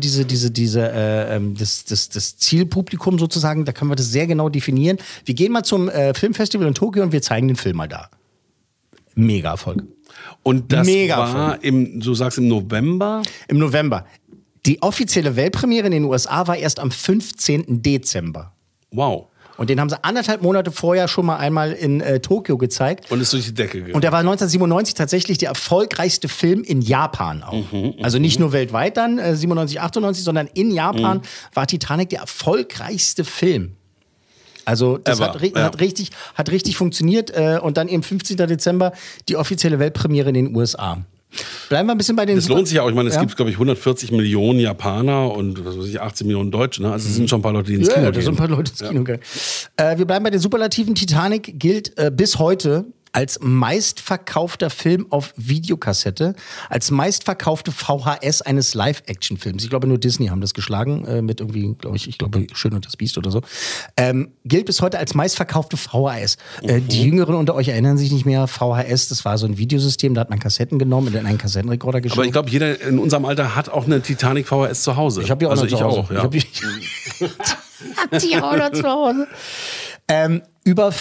das Zielpublikum sozusagen, da können wir das sehr genau definieren. Wir gehen mal zum Filmfestival in Tokio und wir zeigen den Film mal da. Mega Erfolg. Und das war du sagst im November? Im November. Die offizielle Weltpremiere in den USA war erst am 15. Dezember. Wow. Und den haben sie 1,5 Monate vorher schon mal einmal in Tokio gezeigt. Und ist durch die Decke gegangen. Und der war 1997 tatsächlich der erfolgreichste Film in Japan auch. Also nicht nur weltweit dann, 97, 98, sondern in Japan war Titanic der erfolgreichste Film. Also das hat richtig funktioniert. Und dann eben 15. Dezember die offizielle Weltpremiere in den USA. Bleiben wir ein bisschen bei den... Das lohnt sich ja auch. Ich meine, es gibt, glaube ich, 140 Millionen Japaner und 18 Millionen Deutsche. Ne? Also es sind schon ein paar Leute, die ins Kino gehen. Ja, da sind ein paar Leute ins Kino gehen. Wir bleiben bei den Superlativen. Titanic gilt bis heute als meistverkaufter Film auf Videokassette, als meistverkaufte VHS eines Live-Action-Films. Ich glaube, nur Disney haben das geschlagen, mit irgendwie, ich glaube, Schön und das Biest oder so. Gilt bis heute als meistverkaufte VHS. Die Jüngeren unter euch erinnern sich nicht mehr, VHS, das war so ein Videosystem, da hat man Kassetten genommen und in einen Kassettenrekorder geschoben. Aber ich glaube, jeder in unserem Alter hat auch eine Titanic VHS zu Hause. Ich habe die auch noch zu Hause. Ich habe die auch noch zu Hause. Über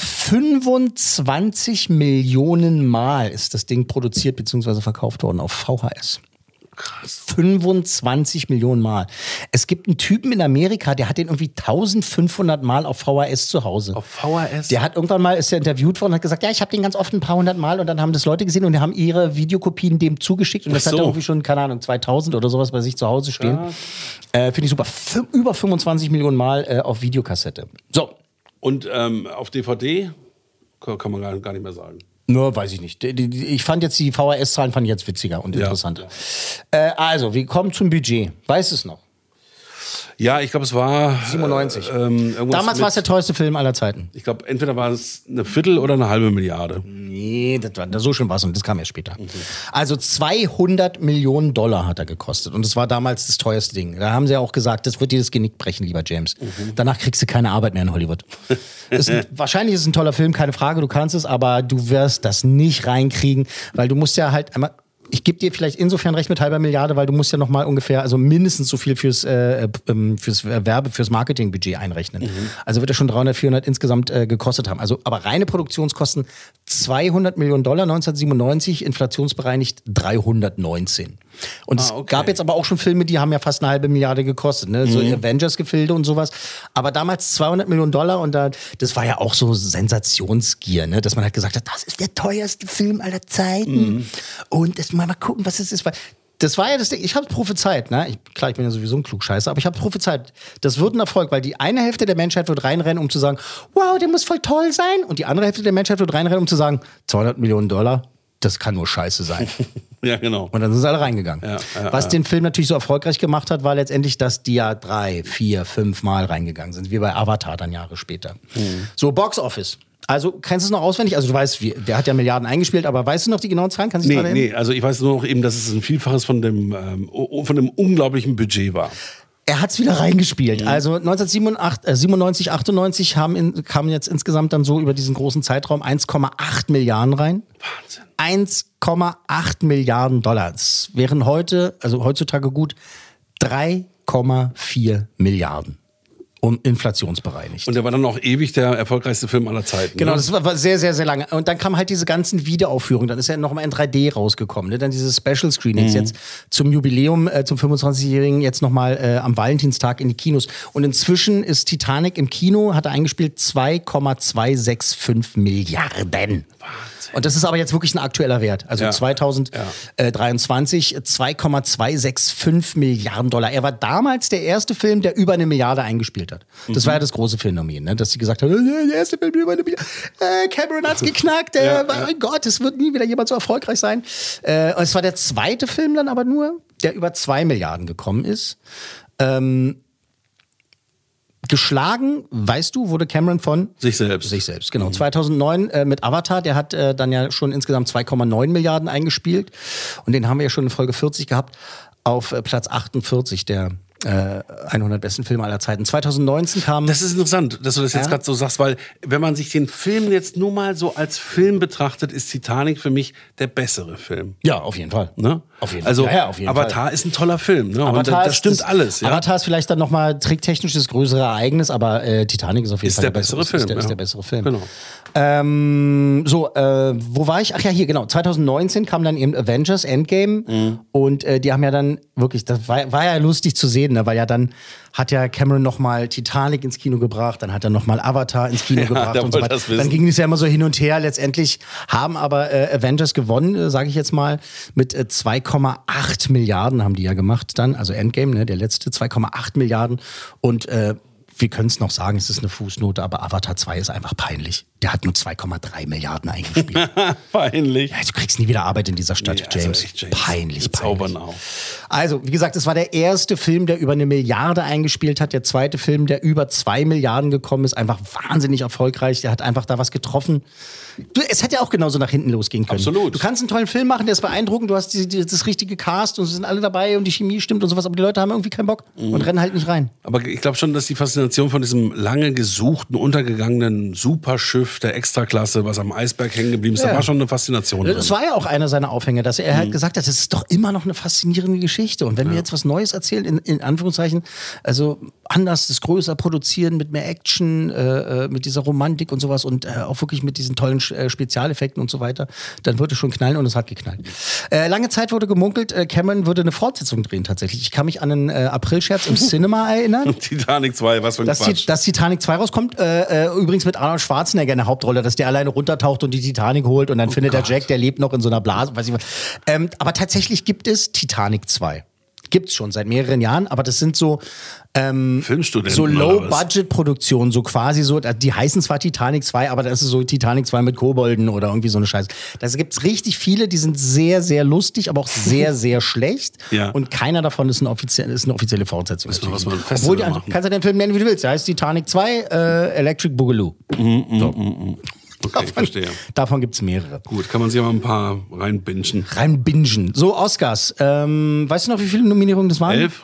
25 Millionen Mal ist das Ding produziert bzw. verkauft worden auf VHS. Krass. 25 Millionen Mal. Es gibt einen Typen in Amerika, der hat den irgendwie 1500 Mal auf VHS zu Hause. Auf VHS? Der hat irgendwann mal, ist der interviewt worden und hat gesagt, ja, ich habe den ganz oft ein paar hundert Mal und dann haben das Leute gesehen und die haben ihre Videokopien dem zugeschickt und das hat er irgendwie schon, keine Ahnung, 2000 oder sowas bei sich zu Hause stehen. Finde ich super. Über 25 Millionen Mal auf Videokassette. So. Und auf DVD kann man gar nicht mehr sagen. Nur weiß ich nicht. Ich fand jetzt die VHS-Zahlen jetzt witziger und interessanter. Ja. Also, wir kommen zum Budget. Weißt du es noch? Ja, ich glaube, es war 97. Damals war es der teuerste Film aller Zeiten. Ich glaube, entweder war es eine Viertel- oder eine halbe Milliarde. Nee, so schön war es und das kam ja später. Also 200 Millionen Dollar hat er gekostet und das war damals das teuerste Ding. Da haben sie ja auch gesagt, das wird dir das Genick brechen, lieber James. Danach kriegst du keine Arbeit mehr in Hollywood. Wahrscheinlich ist es ein toller Film, keine Frage, du kannst es, aber du wirst das nicht reinkriegen, weil du musst ja halt einmal... Ich gebe dir vielleicht insofern recht mit halber Milliarde, weil du musst ja noch mal ungefähr, also mindestens so viel fürs Marketingbudget einrechnen. Also wird er schon 300, 400 insgesamt gekostet haben. Also, aber reine Produktionskosten 200 Millionen Dollar 1997, inflationsbereinigt 319. Und es gab jetzt aber auch schon Filme, die haben ja fast eine halbe Milliarde gekostet, ne? So Avengers-Gefilde und sowas. Aber damals 200 Millionen Dollar und das war ja auch so Sensationsgier, ne? Dass man halt gesagt hat, das ist der teuerste Film aller Zeiten. Und das mal gucken, was es ist. Das war ja das Ding, ich habe prophezeit, ne? Ich bin ja sowieso ein Klugscheißer, aber ich habe prophezeit, das wird ein Erfolg, weil die eine Hälfte der Menschheit wird reinrennen, um zu sagen, wow, der muss voll toll sein. Und die andere Hälfte der Menschheit wird reinrennen, um zu sagen, 200 Millionen Dollar, das kann nur scheiße sein. Ja, genau. Und dann sind sie alle reingegangen. Was den Film natürlich so erfolgreich gemacht hat, war letztendlich, dass die ja 3, 4, 5 Mal reingegangen sind, wie bei Avatar dann Jahre später. So, Box Office. Also, kennst du es noch auswendig? Also, du weißt, der hat ja Milliarden eingespielt, aber weißt du noch die genauen Zahlen? Kannst du dich daran erinnern? Nee, also ich weiß nur noch eben, dass es ein Vielfaches von dem unglaublichen Budget war. Er hat's wieder reingespielt. Also 1997, 98 kamen jetzt insgesamt dann so über diesen großen Zeitraum 1,8 Milliarden rein. Wahnsinn. 1,8 Milliarden Dollar. Das wären heutzutage gut 3,4 Milliarden. Und inflationsbereinigt. Und der war dann auch ewig der erfolgreichste Film aller Zeiten. Genau, ne? das war sehr, sehr, sehr lange. Und dann kamen halt diese ganzen Wiederaufführungen. Dann ist ja nochmal in 3D rausgekommen. Ne? Dann diese Special Screenings jetzt zum Jubiläum, zum 25-Jährigen, jetzt nochmal am Valentinstag in die Kinos. Und inzwischen ist Titanic im Kino, hat er eingespielt 2,265 Milliarden. Und das ist aber jetzt wirklich ein aktueller Wert. Also 2023 2,265 Milliarden Dollar. Er war damals der erste Film, der über 1 Milliarde eingespielt hat. Das war ja das große Phänomen, ne? Dass sie gesagt haben, der erste Film über 1 Milliarde. Cameron hat's geknackt. Mein Gott, es wird nie wieder jemand so erfolgreich sein. Und es war der zweite Film dann aber nur, der über 2 Milliarden gekommen ist. Geschlagen, weißt du, wurde Cameron von? Sich selbst. Sich selbst, genau. 2009 mit Avatar, der hat dann ja schon insgesamt 2,9 Milliarden eingespielt. Und den haben wir ja schon in Folge 40 gehabt, auf Platz 48 der 100 besten Filme aller Zeiten. 2019 kam... Das ist interessant, dass du das jetzt gerade so sagst, weil wenn man sich den Film jetzt nur mal so als Film betrachtet, ist Titanic für mich der bessere Film. Ja, auf jeden Fall. Ne? Auf jeden also, Fall. Ja, auf jeden Avatar Fall. ist ein toller Film. Ne? Avatar und das stimmt alles. Ja? Avatar ist vielleicht dann nochmal tricktechnisch das größere Ereignis, aber Titanic ist auf jeden Fall der bessere Film. Ist der bessere Film. Genau. Wo war ich? Ach ja, hier, genau. 2019 kam dann eben Avengers Endgame und die haben ja dann wirklich, das war ja lustig zu sehen, ne? Weil ja dann hat ja Cameron nochmal Titanic ins Kino gebracht, dann hat er nochmal Avatar ins Kino gebracht und so weiter. Dann ging es ja immer so hin und her. Letztendlich haben aber Avengers gewonnen, sage ich jetzt mal, mit 2,8 Milliarden haben die ja gemacht dann, also Endgame, ne, der letzte, 2,8 Milliarden und wir können es noch sagen, es ist eine Fußnote, aber Avatar 2 ist einfach peinlich. Der hat nur 2,3 Milliarden eingespielt. Peinlich. Ja, du kriegst nie wieder Arbeit in dieser Stadt, nee, James. Also James. Peinlich. Auf. Also, wie gesagt, es war der erste Film, der über 1 Milliarde eingespielt hat. Der zweite Film, der über 2 Milliarden gekommen ist. Einfach wahnsinnig erfolgreich. Der hat einfach da was getroffen. Es hätte ja auch genauso nach hinten losgehen können. Absolut. Du kannst einen tollen Film machen, der ist beeindruckend. Du hast das richtige Cast und sie sind alle dabei und die Chemie stimmt und sowas. Aber die Leute haben irgendwie keinen Bock und rennen halt nicht rein. Aber ich glaube schon, dass die Faszination von diesem lange gesuchten, untergegangenen Superschiff der Extraklasse, was am Eisberg hängen geblieben ist, da war schon eine Faszination drin. Das war ja auch einer seiner Aufhänger, dass er halt gesagt hat, das ist doch immer noch eine faszinierende Geschichte. Und wenn wir jetzt was Neues erzählen, in Anführungszeichen, also anders, das größer produzieren, mit mehr Action, mit dieser Romantik und sowas und auch wirklich mit diesen tollen Spezialeffekten und so weiter, dann würde es schon knallen und es hat geknallt. Lange Zeit wurde gemunkelt, Cameron würde eine Fortsetzung drehen tatsächlich. Ich kann mich an einen Aprilscherz im Cinema erinnern. Titanic 2, was für ein Quatsch. Dass Titanic 2 rauskommt, übrigens mit Arnold Schwarzenegger in der Hauptrolle, dass der alleine runtertaucht und die Titanic holt und dann findet der Jack, der lebt noch in so einer Blase, weiß ich was. Aber tatsächlich gibt es Titanic 2. Gibt's schon seit mehreren Jahren, aber das sind so Filmstudenten so Low-Budget-Produktionen, so quasi so, die heißen zwar Titanic 2, aber das ist so Titanic 2 mit Kobolden oder irgendwie so eine Scheiße. Da gibt's richtig viele, die sind sehr, sehr lustig, aber auch sehr, sehr schlecht. Ja. Und keiner davon ist eine offizielle Fortsetzung. Weißt du, was man Obwohl, kannst du den Film nennen, wie du willst. Der heißt Titanic 2, Electric Boogaloo. Okay, ich verstehe. Davon gibt's mehrere. Gut, kann man sich aber ein paar reinbingen. Reinbingen. So, Oscars. Weißt du noch, wie viele Nominierungen das waren? 11?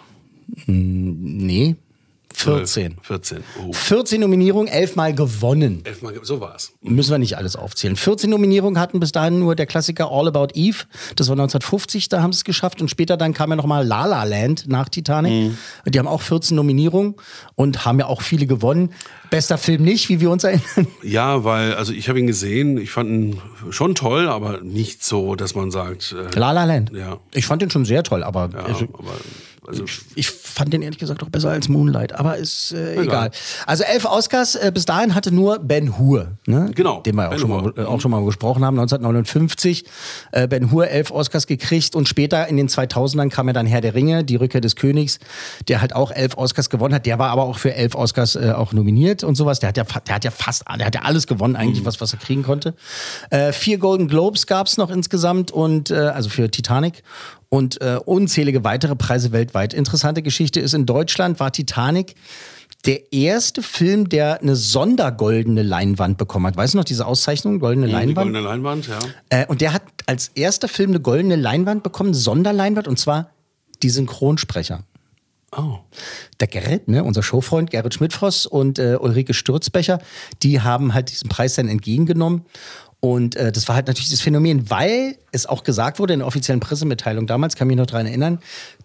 Nee. 14. 14. Oh. 14 Nominierungen, 11 Mal gewonnen. 11 Mal, so war's. Müssen wir nicht alles aufzählen. 14 Nominierungen hatten bis dahin nur der Klassiker All About Eve. Das war 1950, da haben sie es geschafft. Und später dann kam ja nochmal La La Land nach Titanic. Die haben auch 14 Nominierungen und haben ja auch viele gewonnen. Bester Film nicht, wie wir uns erinnern. Ja, weil, also ich habe ihn gesehen, ich fand ihn schon toll, aber nicht so, dass man sagt... La La Land? Ja. Ich fand den schon sehr toll, aber... Also ich fand den ehrlich gesagt auch besser als Moonlight, aber ist egal. Also 11 Oscars, bis dahin hatte nur Ben-Hur, ne? Genau. Den wir auch schon mal gesprochen haben, 1959. Ben-Hur 11 Oscars gekriegt und später in den 2000ern kam ja dann Herr der Ringe, die Rückkehr des Königs, der halt auch 11 Oscars gewonnen hat. Der war aber auch für 11 Oscars auch nominiert und sowas. Der hat ja alles gewonnen eigentlich, was er kriegen konnte. 4 Golden Globes gab's noch insgesamt und also für Titanic. Und unzählige weitere Preise weltweit. Interessante Geschichte ist, in Deutschland war Titanic der erste Film, der eine sondergoldene Leinwand bekommen hat. Weißt du noch, diese Auszeichnung, goldene Leinwand? Die goldene Leinwand, ja. Und der hat als erster Film eine goldene Leinwand bekommen, eine Sonderleinwand, und zwar die Synchronsprecher. Oh. Der Gerrit, ne, unser Showfreund Gerrit Schmidtfoss und Ulrike Sturzbecher, die haben halt diesen Preis dann entgegengenommen. Und das war halt natürlich das Phänomen, weil es auch gesagt wurde in der offiziellen Pressemitteilung damals, kann mich noch daran erinnern,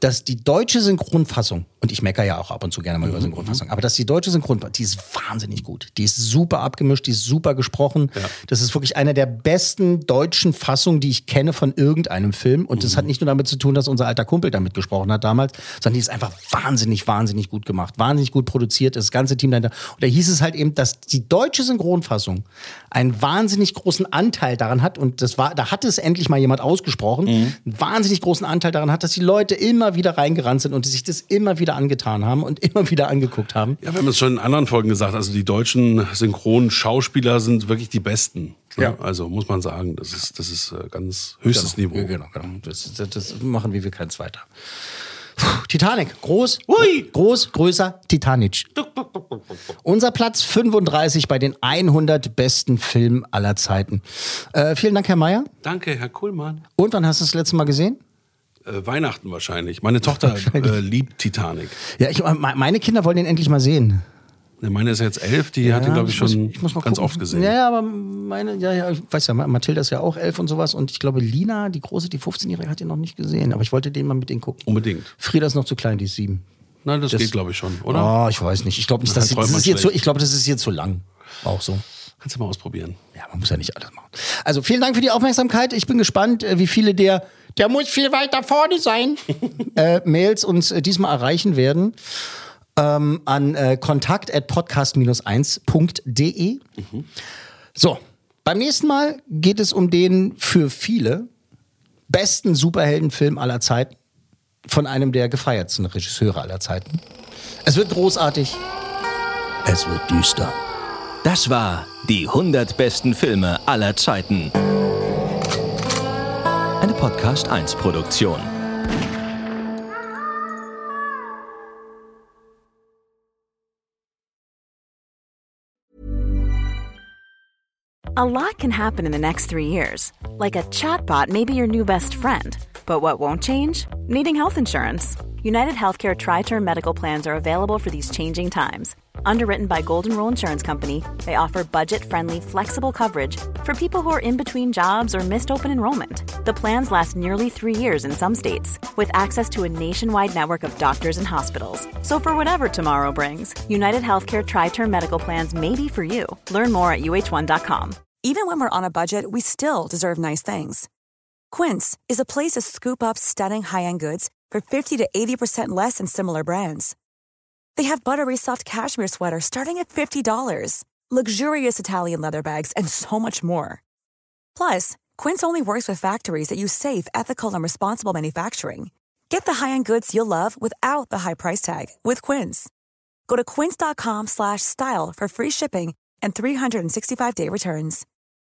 dass die deutsche Synchronfassung, und ich meckere ja auch ab und zu gerne mal über Synchronfassung, aber dass die deutsche Synchronfassung, die ist wahnsinnig gut. Die ist super abgemischt, die ist super gesprochen. Ja. Das ist wirklich eine der besten deutschen Fassungen, die ich kenne von irgendeinem Film. Und das hat nicht nur damit zu tun, dass unser alter Kumpel damit gesprochen hat damals, sondern die ist einfach wahnsinnig, wahnsinnig gut gemacht. Wahnsinnig gut produziert, das ganze Team dahinter. Und da hieß es halt eben, dass die deutsche Synchronfassung einen wahnsinnig großen Anteil daran hat. Und da hatte es endlich mal jemand ausgesprochen, einen wahnsinnig großen Anteil daran hat, dass die Leute immer wieder reingerannt sind und sich das immer wieder angetan haben und immer wieder angeguckt haben. Ja, wir haben es schon in anderen Folgen gesagt, also die deutschen Synchronschauspieler sind wirklich die Besten. Ja. Also muss man sagen, das ist ganz höchstes Niveau. Genau. Das machen wir kein zweiter. Titanic, größer Titanic. Unser Platz 35 bei den 100 besten Filmen aller Zeiten. Vielen Dank, Herr Meier. Danke, Herr Kuhlmann. Und wann hast du das letzte Mal gesehen? Weihnachten wahrscheinlich. Meine Tochter liebt Titanic. Ja, meine Kinder wollen den endlich mal sehen. Meine ist jetzt 11, die hat ihn, glaube ich, schon ganz oft gesehen. Ja, aber ich weiß ja, Mathilda ist ja auch 11 und sowas. Und ich glaube, Lina, die Große, die 15-Jährige, hat ihn noch nicht gesehen. Aber ich wollte den mal mit denen gucken. Unbedingt. Frieda ist noch zu klein, die ist 7. Nein, das geht, glaube ich, schon, oder? Oh, ich weiß nicht. Ich glaube nicht, das ist hier zu lang. Auch so. Kannst du mal ausprobieren. Ja, man muss ja nicht alles machen. Also vielen Dank für die Aufmerksamkeit. Ich bin gespannt, wie viele der muss viel weiter vorne sein, Mails uns diesmal erreichen werden. An kontakt@podcast-1.de. So, beim nächsten Mal geht es um den für viele besten Superheldenfilm aller Zeiten von einem der gefeiertsten Regisseure aller Zeiten. Es wird großartig. Es wird düster. Das war die 100 besten Filme aller Zeiten. Eine Podcast 1 Produktion. A lot can happen in the next 3 years. Like a chatbot may be your new best friend. But what won't change? Needing health insurance. United Healthcare Tri-Term Medical Plans are available for these changing times. Underwritten by Golden Rule Insurance Company, they offer budget-friendly, flexible coverage for people who are in between jobs or missed open enrollment. The plans last nearly 3 years in some states, with access to a nationwide network of doctors and hospitals. So for whatever tomorrow brings, United Healthcare Tri-Term Medical Plans may be for you. Learn more at uh1.com. Even when we're on a budget, we still deserve nice things. Quince is a place to scoop up stunning high-end goods for 50 to 80% less than similar brands. They have buttery soft cashmere sweaters starting at $50, luxurious Italian leather bags, and so much more. Plus, Quince only works with factories that use safe, ethical, and responsible manufacturing. Get the high-end goods you'll love without the high price tag with Quince. Go to quince.com/style for free shipping and 365-day returns.